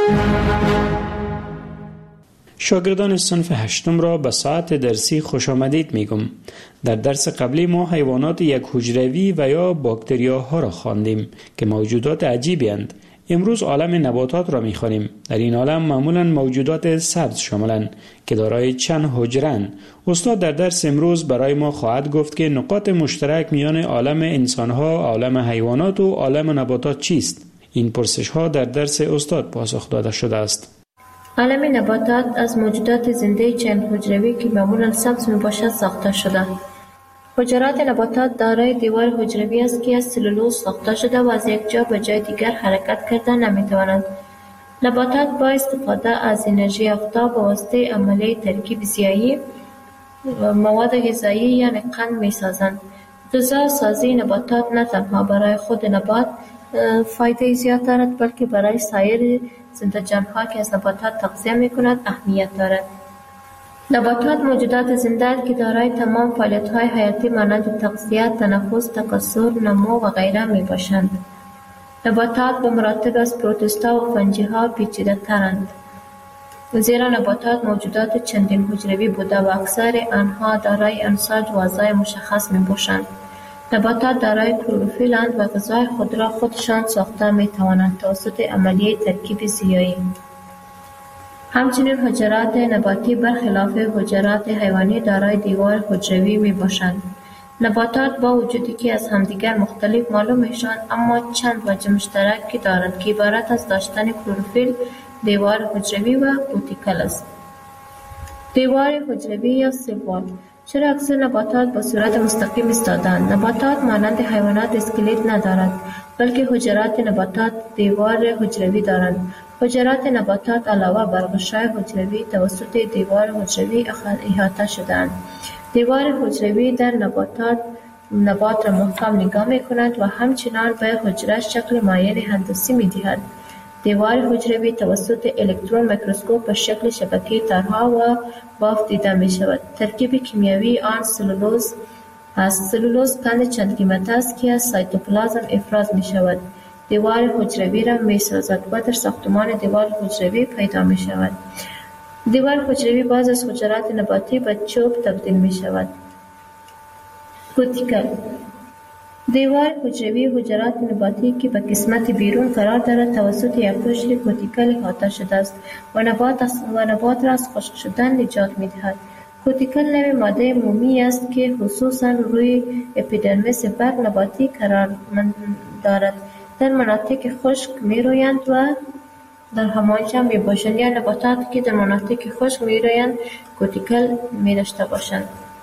شاگردان صنف 8 را به ساعت درسی خوش آمدید میگم. در درس قبلی ما حیوانات یک حجروی و یا باکتریاها را خواندیم که موجودات عجیبی اند. امروز عالم نباتات را می‌خوانیم. در این عالم معمولاً موجودات سبز شاملند که دارای چند حجره‌اند. استاد در درس امروز برای ما خواهد گفت که نقاط مشترک میان عالم انسان‌ها، عالم حیوانات و عالم نباتات چیست؟ این پرسش‌ها در درس استاد پاسخ داده شده است. عالم نباتات از موجودات زنده چند حجروی که معمولاً سبز میباشد ساخته شده. حجرات نباتات دارای دیوار حجروی است که از سلولوز ساخته شده و از یک جا به جای دیگر حرکت کردن نمیتوانند. نباتات با استفاده از انرژی آفتاب به واسطه عملیه ترکیب ضیایی مواد غذایی یعنی قند میسازند. غذا سازی نباتات نه تنها برای خود نبات فایده زیاد دارد بلکه برای سایر زنده جانها که از نباتات تغذیه میکند اهمیت دارد. نباتات موجودات زنده که دارای تمام فعالیت‌های حیاتی مانند تغذیه، تنفس، تکثر، نمو و غیره میباشند. نباتات به مراتب از پروتوستا و فنجی‌ها پیچیده‌ترند. زیرا نباتات موجودات چندین حجروی بوده و اکثر آنها دارای انساج و اعضای مشخص میباشند. نباتات دارای کلروفیل‌اند و غذای خود را خودشان ساخته میتوانند توسط عملیه ترکیب ضیایی. همچنین حجرات نباتی برخلاف حجرات حیوانی دارای دیوار حجروی می باشند. نباتات با وجودی که از همدیگر مختلف معلوم میشوند اما چند وجه مشترک دارند که عبارت از داشتن کلروفیل، دیوار حجروی و کوتیکل است. دیوار حجروی یا سل وال. چرا اکثر نباتات به صورت مستقیم ایستاده‌اند؟ نباتات مانند حیوانات اسکلت ندارد بلکه حجرات نباتات دیوار حجروی دارند. حجرات نباتات علاوه بر غشای حجروی توسط دیوار حجروی احاطه شده‌اند. دیوار حجروی در نبات را محکم نگاه می‌کند و همچنان به حجره شکل مایع هندسی می‌دهد. دیوار حجروی توسط الکترون میکروسکوپ به شکل شبکه تارها و بافت دیده می‌شود. ترکیب کیمیایی آن سلولوز است. سلولوز قند چند قیمت است که از سایتوپلازم افراز می‌شود. دیوار حجروی را می‌سازد و در ساختمان دیوار حجروی پیدا می‌شود. دیوار حجروی بعض از حجرات نباتی به چوب تبدیل می‌شود. کوتیکل. دیوار حجروی حجرات نباتی که به قسمت بیرون قرار دارد توسط یک قشر کوتیکل احاطه شده است و نبات را از خشک شدن نجات می‌دهد. کوتیکل نوع ماده مومی است که خصوصاً روی اپیدرمیس برگ نباتی قرار دارد. در مناطق خشک می‌رویند و در همانجا میباشند یا نباتات که در مناطق خشک می‌رویند کوتیکل می‌داشته باشند.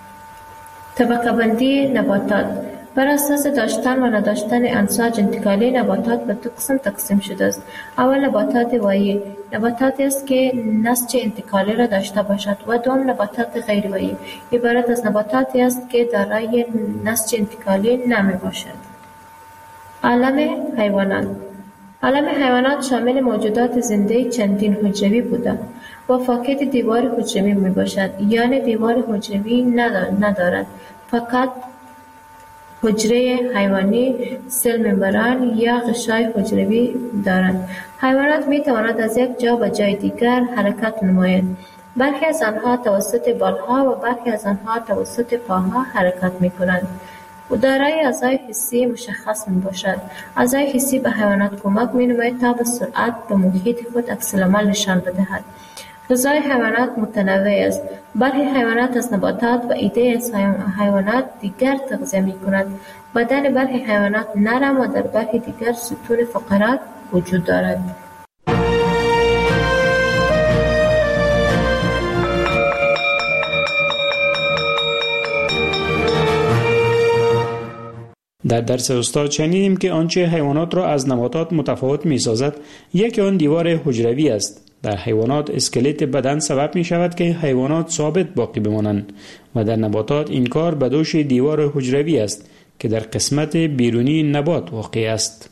طبقه بندی نباتات بر اساس داشتن و نداشتن انساج انتقالی نباتات به دو قسم تقسیم شده است. اول نباتات وایی، نباتاتی است که نسج انتقالی را داشته باشد و دوم نباتات غیر وایی، عبارت از نباتاتی است که دارای نسج انتقالی نمی باشد. عالم حیوانات. عالم حیوانات شامل موجودات زنده چندین حجروی بوده. و فاقد دیوار حجروی می باشد، یعنی دیوار حجروی ندارد، فقط حجره حیوانی، سل ممبران یا غشای حجروی دارند. حیوانات می توانند از یک جا به جای دیگر حرکت نمایند. برخی از آنها توسط بالها و برخی از آنها توسط پاها حرکت می کنند و دارای اعضای حسی مشخص می باشد. اعضای حسی به حیوانات کمک می نماید تا به سرعت به محیط خود عکس‌العمل نشان بدهد. غذای حیوانات متنوع است. برخی حیوانات از نباتات و ایده از حیوانات دیگر تغذیه می کنند. بدن برخی حیوانات نرم و در برخی دیگر ستون فقرات وجود دارد. در درس استاد شنیدیم که آنچه حیوانات را از نباتات متفاوت می سازد یکی آن دیوار حجروی است. در حیوانات اسکلت بدن سبب می شود که حیوانات ثابت باقی بمانند و در نباتات این کار به دوش دیوار حجروی است که در قسمت بیرونی نبات واقع است.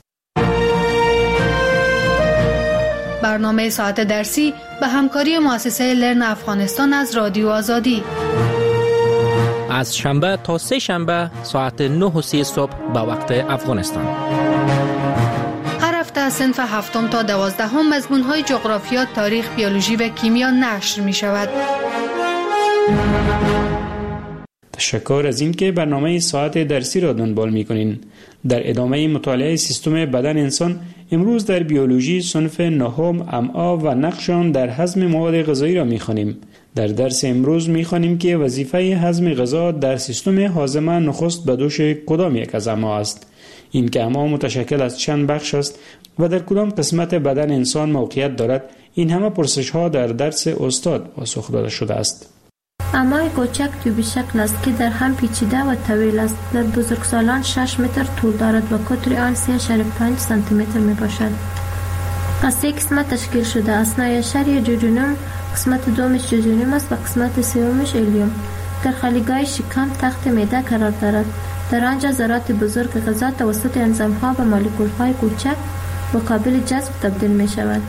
برنامه ساعت درسی به همکاری مؤسسه لرن افغانستان از رادیو آزادی از شنبه تا سه شنبه ساعت 9:30 صبح به وقت افغانستان. هر هفته از صنف 7 تا 12 مضمون‌های جغرافیا، تاریخ، بیولوژی و کیمیا نشر می شود. تشکر از اینکه برنامه ساعت درسی را دنبال می کنین. در ادامه مطالعه سیستم بدن انسان، امروز در بیولوژی صنف نهم، امعا و نقش آن در هضم مواد غذایی را می خوانیم. در درس امروز می خوانیم که وظیفه هضم غذا در سیستم هاضمه نخست به دوش کدام یک از امعا است. این که امعا متشکل از چند بخش است و در کدام قسمت بدن انسان موقعیت دارد، این همه پرسش ها در درس استاد پاسخ داده شده است. امعای کوچک توبی شکل است که در هم پیچیده و طویل است. در بزرگسالان 6 متر طول دارد و قطر آن 3.5 سانتی متر می باشد. از 3 قسمت تشکیل شده. اثنای شری جوجونوم، قسمت دومش جوجونوم است و قسمت سومش الیوم. در خالیگاه شکم تخت معده قرار دارد. در آنجا ذرات بزرگ غذا توسط انزیم‌ها و مولکول‌های کوچک و قابل جذب تبدیل می شود.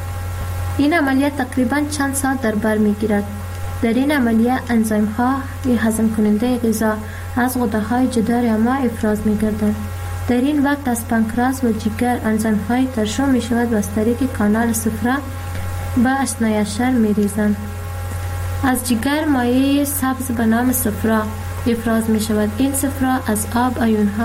این عملیات تقریباً چند ساعت در بر می گیرد. در این عملیه انزیم‌ها هضم کننده غذا از غده‌های جدار امعا افراز می‌گردند. در این وقت از پانکراس و جگر انزیم‌های ترشح می‌شود و از طریق کانال صفرا به اثنای‌عشر می‌ریزند. از جگر مایع سبز به نام صفرا افراز می‌شود. این صفرا از آب،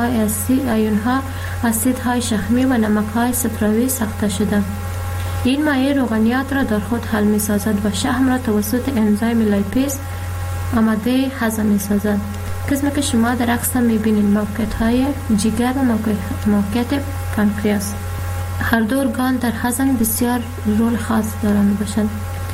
آیون‌ها، اسیدهای شحمی و نمک‌های صفراوی ساخته شده. این مایع روغنیات را در خود حل می سازد و شحم را توسط انزیم لایپیز آماده هضم می سازد. قسمی که شما در عکس می بینید موقعیت های جگر و موقعیت پانکریاس. هر دو ارگان در هضم بسیار رول خاص دارند می باشند.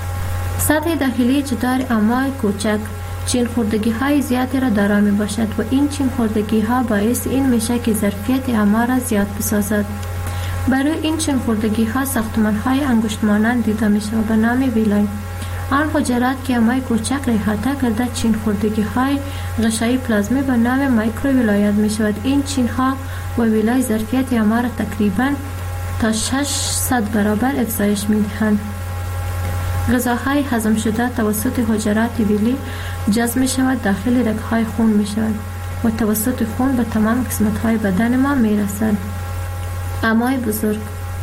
سطح داخلی جدار امعای کوچک چین خوردگی های زیادی را دارا می باشد و این چین خوردگی ها باعث این میشه که ظرفیت امعا را زیاد بسازد. برای این چین خوردگی ها ساختمان های انگشت مانند دیده می شود به نام ویلای. آن حجرات که امعای کوچک را احاطه کرده چین خوردگی های غشای پلازمی به نام مایکرو ویلایات می شود. این چین ها و ویلای ظرفیت امعا را تقریبا تا 600 برابر افزایش می دهند. غذاهای هضم شده توسط حجرات ویلی جذب می شود داخل رگهای خون می شود و توسط خون به تمام قسمت های بدن ما می رسد. امعای بزرگ،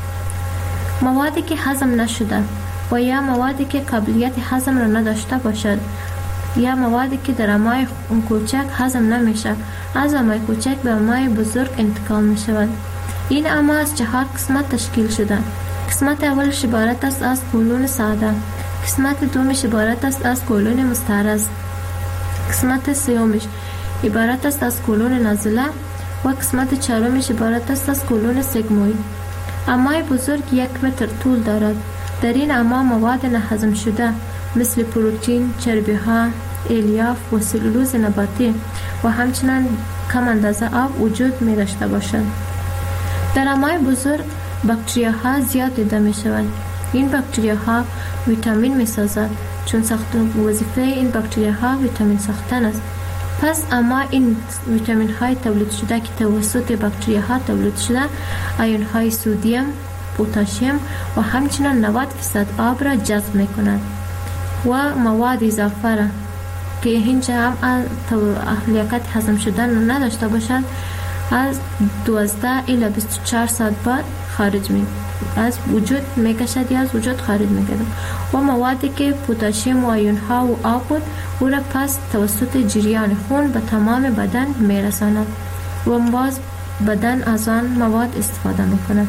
موادی که هضم نشده و یا موادی که قابلیت هضم را نداشته باشد یا موادی که در امعای کوچک هضم نمیشه از امعای کوچک به امعای بزرگ انتقال می شود. این امعا از 4 قسمت تشکیل شده. قسمت اولش عبارت است از کولون ساده، قسمت دومش عبارت است از کولون مستعرض، قسمت سومش عبارت است از کولون نازله و قسمت چهارمش عبارت است از کولون سگموید. امعای بزرگ 1 متر طول دارد. در این امعا مواد نهضم شده مثل پروتئین، چربی‌ها، الیاف و سلولوز نباتی و همچنین کم اندازه آب وجود می داشته باشد. در امعای بزرگ باکتریاها زیاد دیده می شوند. این باکتریاها ویتامین می سازد چون وظیفه این باکتریاها ویتامین ساختن است. پس اما این ویتامین های تولید شده که توسط باکتری ها تولید شده آیون های سودیم، پتاسیم و همچنین 90% آب را جذب می کند. و مواد اضافه را که اینجا هم لیاقت هضم شدن نداشته باشد از 12 الی 24 ساعت بعد خارج از وجود میکشد یا از وجود خارج میکشد. و موادی که پتاسیم و آیون ها و آب بود او را پس توسط جریان خون به تمام بدن میرساند و باز بدن از آن مواد استفاده میکند.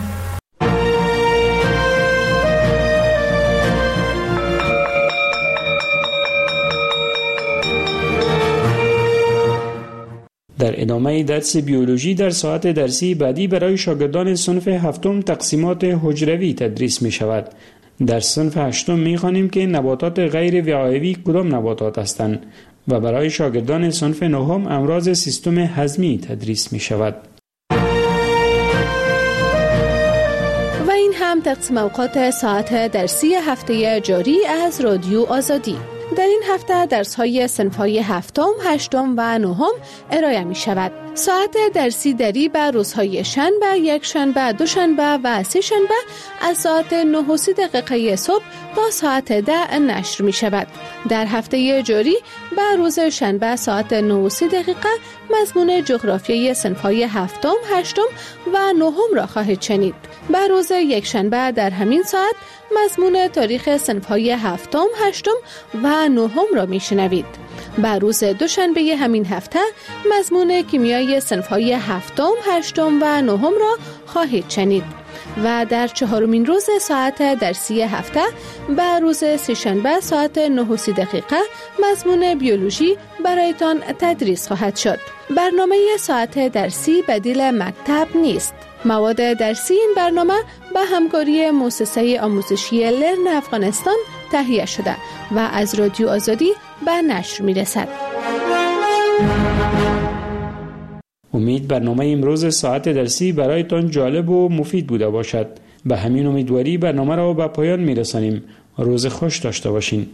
در ادامه درس بیولوژی در ساعت درسی بعدی برای شاگردان صنف هفتم تقسیمات حجروی تدریس می شود. در صنف هشتم می خوانیم که نباتات غیر وعایی کدام نباتات هستند و برای شاگردان صنف نهم امراض سیستم هضمی تدریس می شود. و این هم تقسیم اوقات ساعت درسی هفته جاری از رادیو آزادی. در این هفته درس‌های صنف‌های هفتم، هشتم و نهم ارائه می شود. ساعت درسی دری به روزهای شنبه، یک شنبه، دوشنبه و سه شنبه از ساعت 9:30 صبح تا ساعت 10 نشر می شود. در هفته جاری به روز شنبه ساعت 9:30 مضمون جغرافیای صنف‌های هفتم، هشتم و نهم را خواهید شنید. به روز یک شنبه در همین ساعت مضمون تاریخ صنف‌های هفتم، هشتم و نهم را میشنوید. به روز دوشنبه همین هفته مضمون کیمیای صنف‌های هفتم، هشتم و نهم را خواهید شنید. و در چهارمین روز ساعت درسی هفته به روز سه‌شنبه ساعت 9:30 مضمون بیولوژی برایتان تدریس خواهد شد. برنامه ساعت درسی بدیل مکتب نیست. مواد درسی این برنامه به همکاری مؤسسه آموزشی لرن افغانستان تهیه شده و از رادیو آزادی به نشر می رسد. امید برنامه امروز ساعت درسی برایتان جالب و مفید بوده باشد. به همین امیدواری برنامه را به پایان می رسانیم. روز خوش داشته باشین.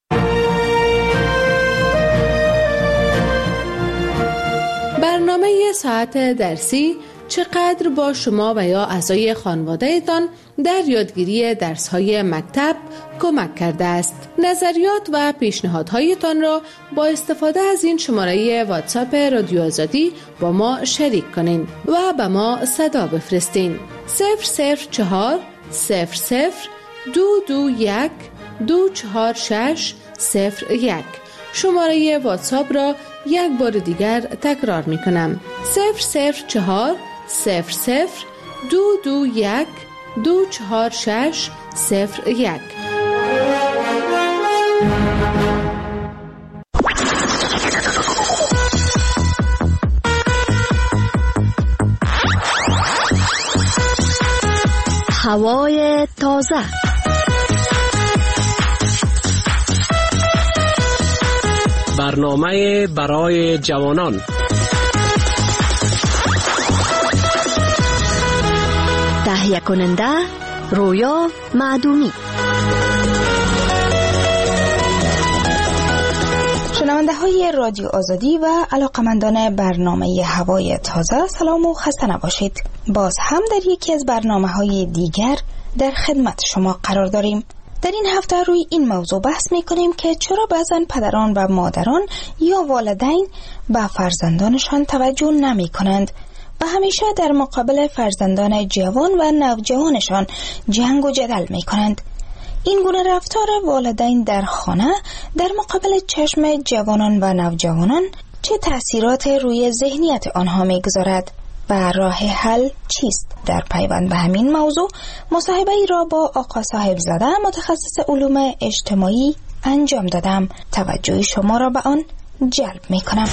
برنامه ساعت درسی چقدر با شما و یا اعضای خانواده‌تان در یادگیری درس‌های مکتب کمک کرده است. نظریات و پیشنهادهایتان را با استفاده از این شماره واتساپ رادیو آزادی با ما شریک کنین و به ما صدا بفرستین. 004 00 221 246 01. شماره واتساپ را یک بار دیگر تکرار می کنم. 004 00 221 246 01. هوای تازه. برنامه برای جوانان. تهیه کننده رویا معدومی. شنونده های رادیو آزادی و علاقمندان برنامه هوای تازه، سلام و خسته نباشید. باز هم در یکی از برنامه های دیگر در خدمت شما قرار داریم. در این هفته روی این موضوع بحث می کنیم که چرا بعضن پدران و مادران یا والدین به فرزندانشان توجه نمی کنند و همیشه در مقابل فرزندان جوان و نوجوانشان جنگ و جدل می کنند. این گونه رفتار والدین در خانه در مقابل چشم جوانان و نوجوانان چه تأثیرات روی ذهنیت آنها می گذارد و راه حل چیست؟ در پیوند به همین موضوع مصاحبه ای را با آقا صاحب زاده متخصص علوم اجتماعی انجام دادم. توجه شما را به آن جلب می کنم.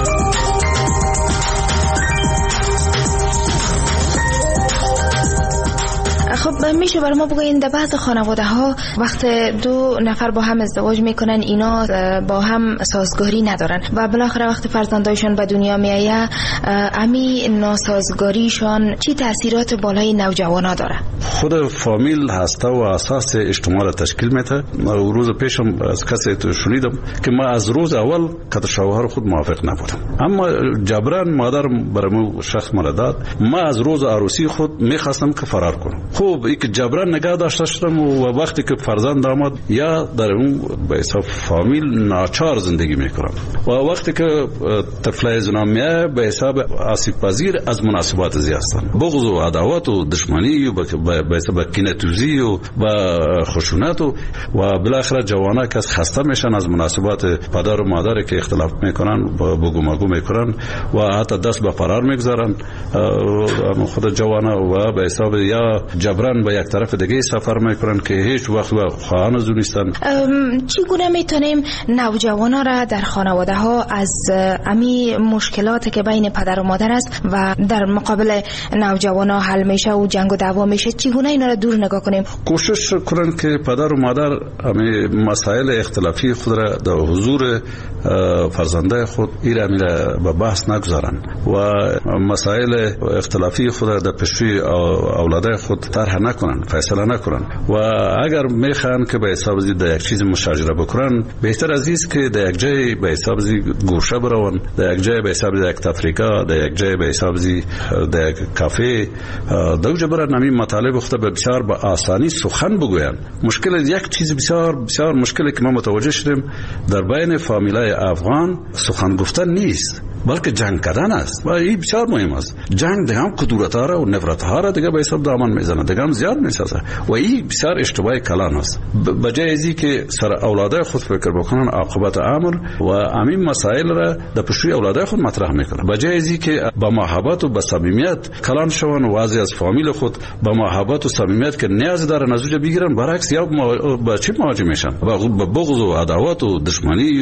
خب میشه برای ما بگوین در بعض خانواده ها وقت دو نفر با هم ازدواج میکنن اینا با هم سازگاری ندارن و بالاخره وقت فرزندایشون به دنیا میایه امی ناسازگاریشان چی تاثیرات بالای نوجوانا داره؟ خود فامیل هسته و اساس اجتماع را تشکیل میده. روز پیشم از کسی شنیدم که ما از روز اول که شوهر خود موافق نبودم، اما جبران مادر برام شخص مرا داد. ما از روز عروسی خود میخواستم که فرار کنم. خوب این که جبران نگاه داشته شدم و وقتی که فرزند آمد یا در اون به حساب فامیل ناچار زندگی میکنم و وقتی که طفل زنان میه به حساب آسیب پذیر از مناسبات زی هستن، بغض و عداوت و دشمنی و به حساب کینه‌توزی و خشونت و بالاخره جوانا که خسته میشن از مناسبات پدر و مادر که اختلاف میکنن بگو مگو میکنن و حتی دست به فرار میگذارن خود جوانا و به حساب یا جبران به یک طرف دیگه سفر میکنن که هیچ وقت با خواهان از نیستن. چگونه میتونیم نوجوانا را در خانواده ها از امی مشکلاتی که بین پدر و مادر است و در مقابل نوجوانا حل میشه و جنگ و دعوا میشه چگونه اینا را دور نگاه کنیم؟ کوشش کنن که پدر و مادر امی مسائل اختلافی خود را در حضور فرزنده خود ایره به بحث نگذارن و مسائل اختلافی خود را در پیشوی اولاده خود طرح نکنن، فیصله نکنن و اگر میخوان که به حساب در یک چیز مشاجره بکنن بهتر از است که در یک جای به حساب گوشه برون، در یک جای به حساب یک تفریقه، در یک جای به حساب در یک کافه دوجه برن همین مطالب خود به بسیار با آسانی سخن بگوین. مشکل یک چیز بسیار بسیار مشکلی که ما متوجه شدیم در بین فامیلای افغان سخن گفتن نیست بلکه جنگ کردن است و این بسیار مهم است. جنگ دیگه هم کدورت ها را و نفرت ها را دیگه به حساب دامن میزنه، دیگه هم زیاد میسازه و این بسیار اشتباه کلان است. بجای ازی که سر اولاده خود فکر بکنن عاقبت امر و همین مسائل را در پیشوی اولاده خود مطرح میکنن، بجای ازی که با محبت و با صمیمیت کلان شون و واضح از فامیل خود با محبت و صمیمیت که نیاز دارن از اونجا بگیرن، برعکس یا با چی مواجه میشن؟ با بغض و عداوت و دشمنی و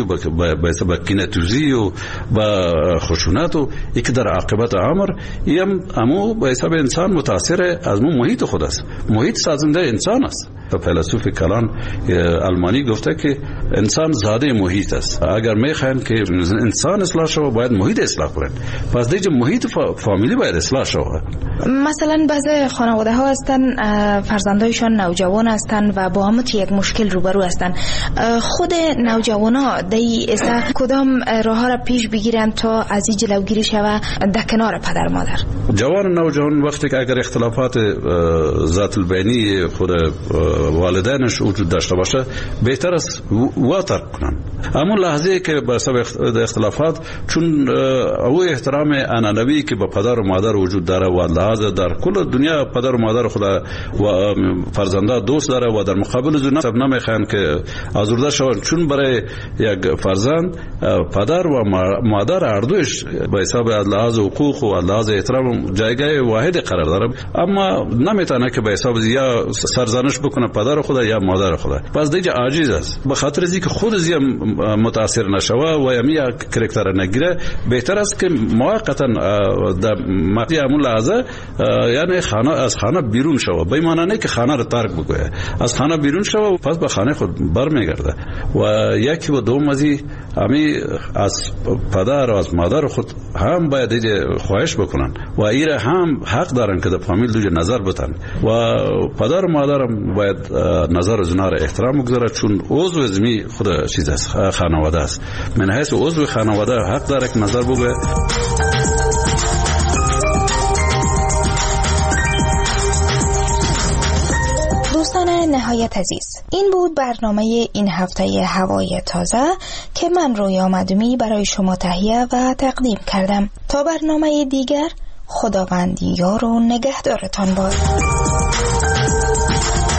با کینه‌توزی و با خشونت و یک در عاقبت امر این امو به حساب انسان متاثر از محیط خود است. محیط سازنده انسان است. فیلسوف کلان آلمانی گفته که انسان زاده محیط است. اگر میخواین که انسان اصلاح شود باید محیط اصلاح کنند. پس دیگه محیط فامیلی باید اصلاح شود. مثلا بعضی خانواده ها هستن فرزندایشان نوجوان هستن و با هم یک مشکل روبرو هستن. خود نوجوانا دی اصلا کدام راه ها را پیش بگیرن تا از این جلوگیری شود در کنار پدر مادر؟ جوان نوجوان وقتی که اگر اختلافات ذات البینی خود والدینش وجود داشته باشه بهتر است وا ترک کنن. اما لحظه که به سبب اختلافات چون او احترام انانوی که با پدر و مادر وجود داره و لحاظ در کل دنیا پدر و مادر خود و فرزنده دوست داره و در مقابل زونا سب نمیخوان که آزرده شون، چون برای یک فرزند پدر و مادر هر دوش به حساب از لحاظ حقوق و از لحاظ احترام جایگاه واحد قرار داره، اما نمیتونه که به حساب یا سرزنش بکنه پدر خود یا مادر خود. پس دیگه عاجز است. به خاطر از اینکه خود زی متاثر نشوه و یمی کاراکتر نگیره بهتر است که موقتا در مقطع همون لحظه یعنی خانه از خانه بیرون شوه، به معنی نه که خانه رو ترک بکنه، از خانه بیرون شوه و پس به خانه خود برمیگرده و یکی و دوم ازی همی از پدر و از مادر خود هم باید خواهش بکنن و ایره هم حق دارن که در فامیل دوجه نظر بتن و پدر و مادر هم باید نظر از اونها را احترام بگذاره، چون عضو ازمی خود چیز است، خانواده است. من حیث عضو خانواده حق داره که نظر بگه. دوستان نهایت عزیز، این بود برنامه این هفته هوای تازه که من رویا مدومی برای شما تهیه و تقدیم کردم. تا برنامه دیگر خداوند یار و نگهدارتان باد.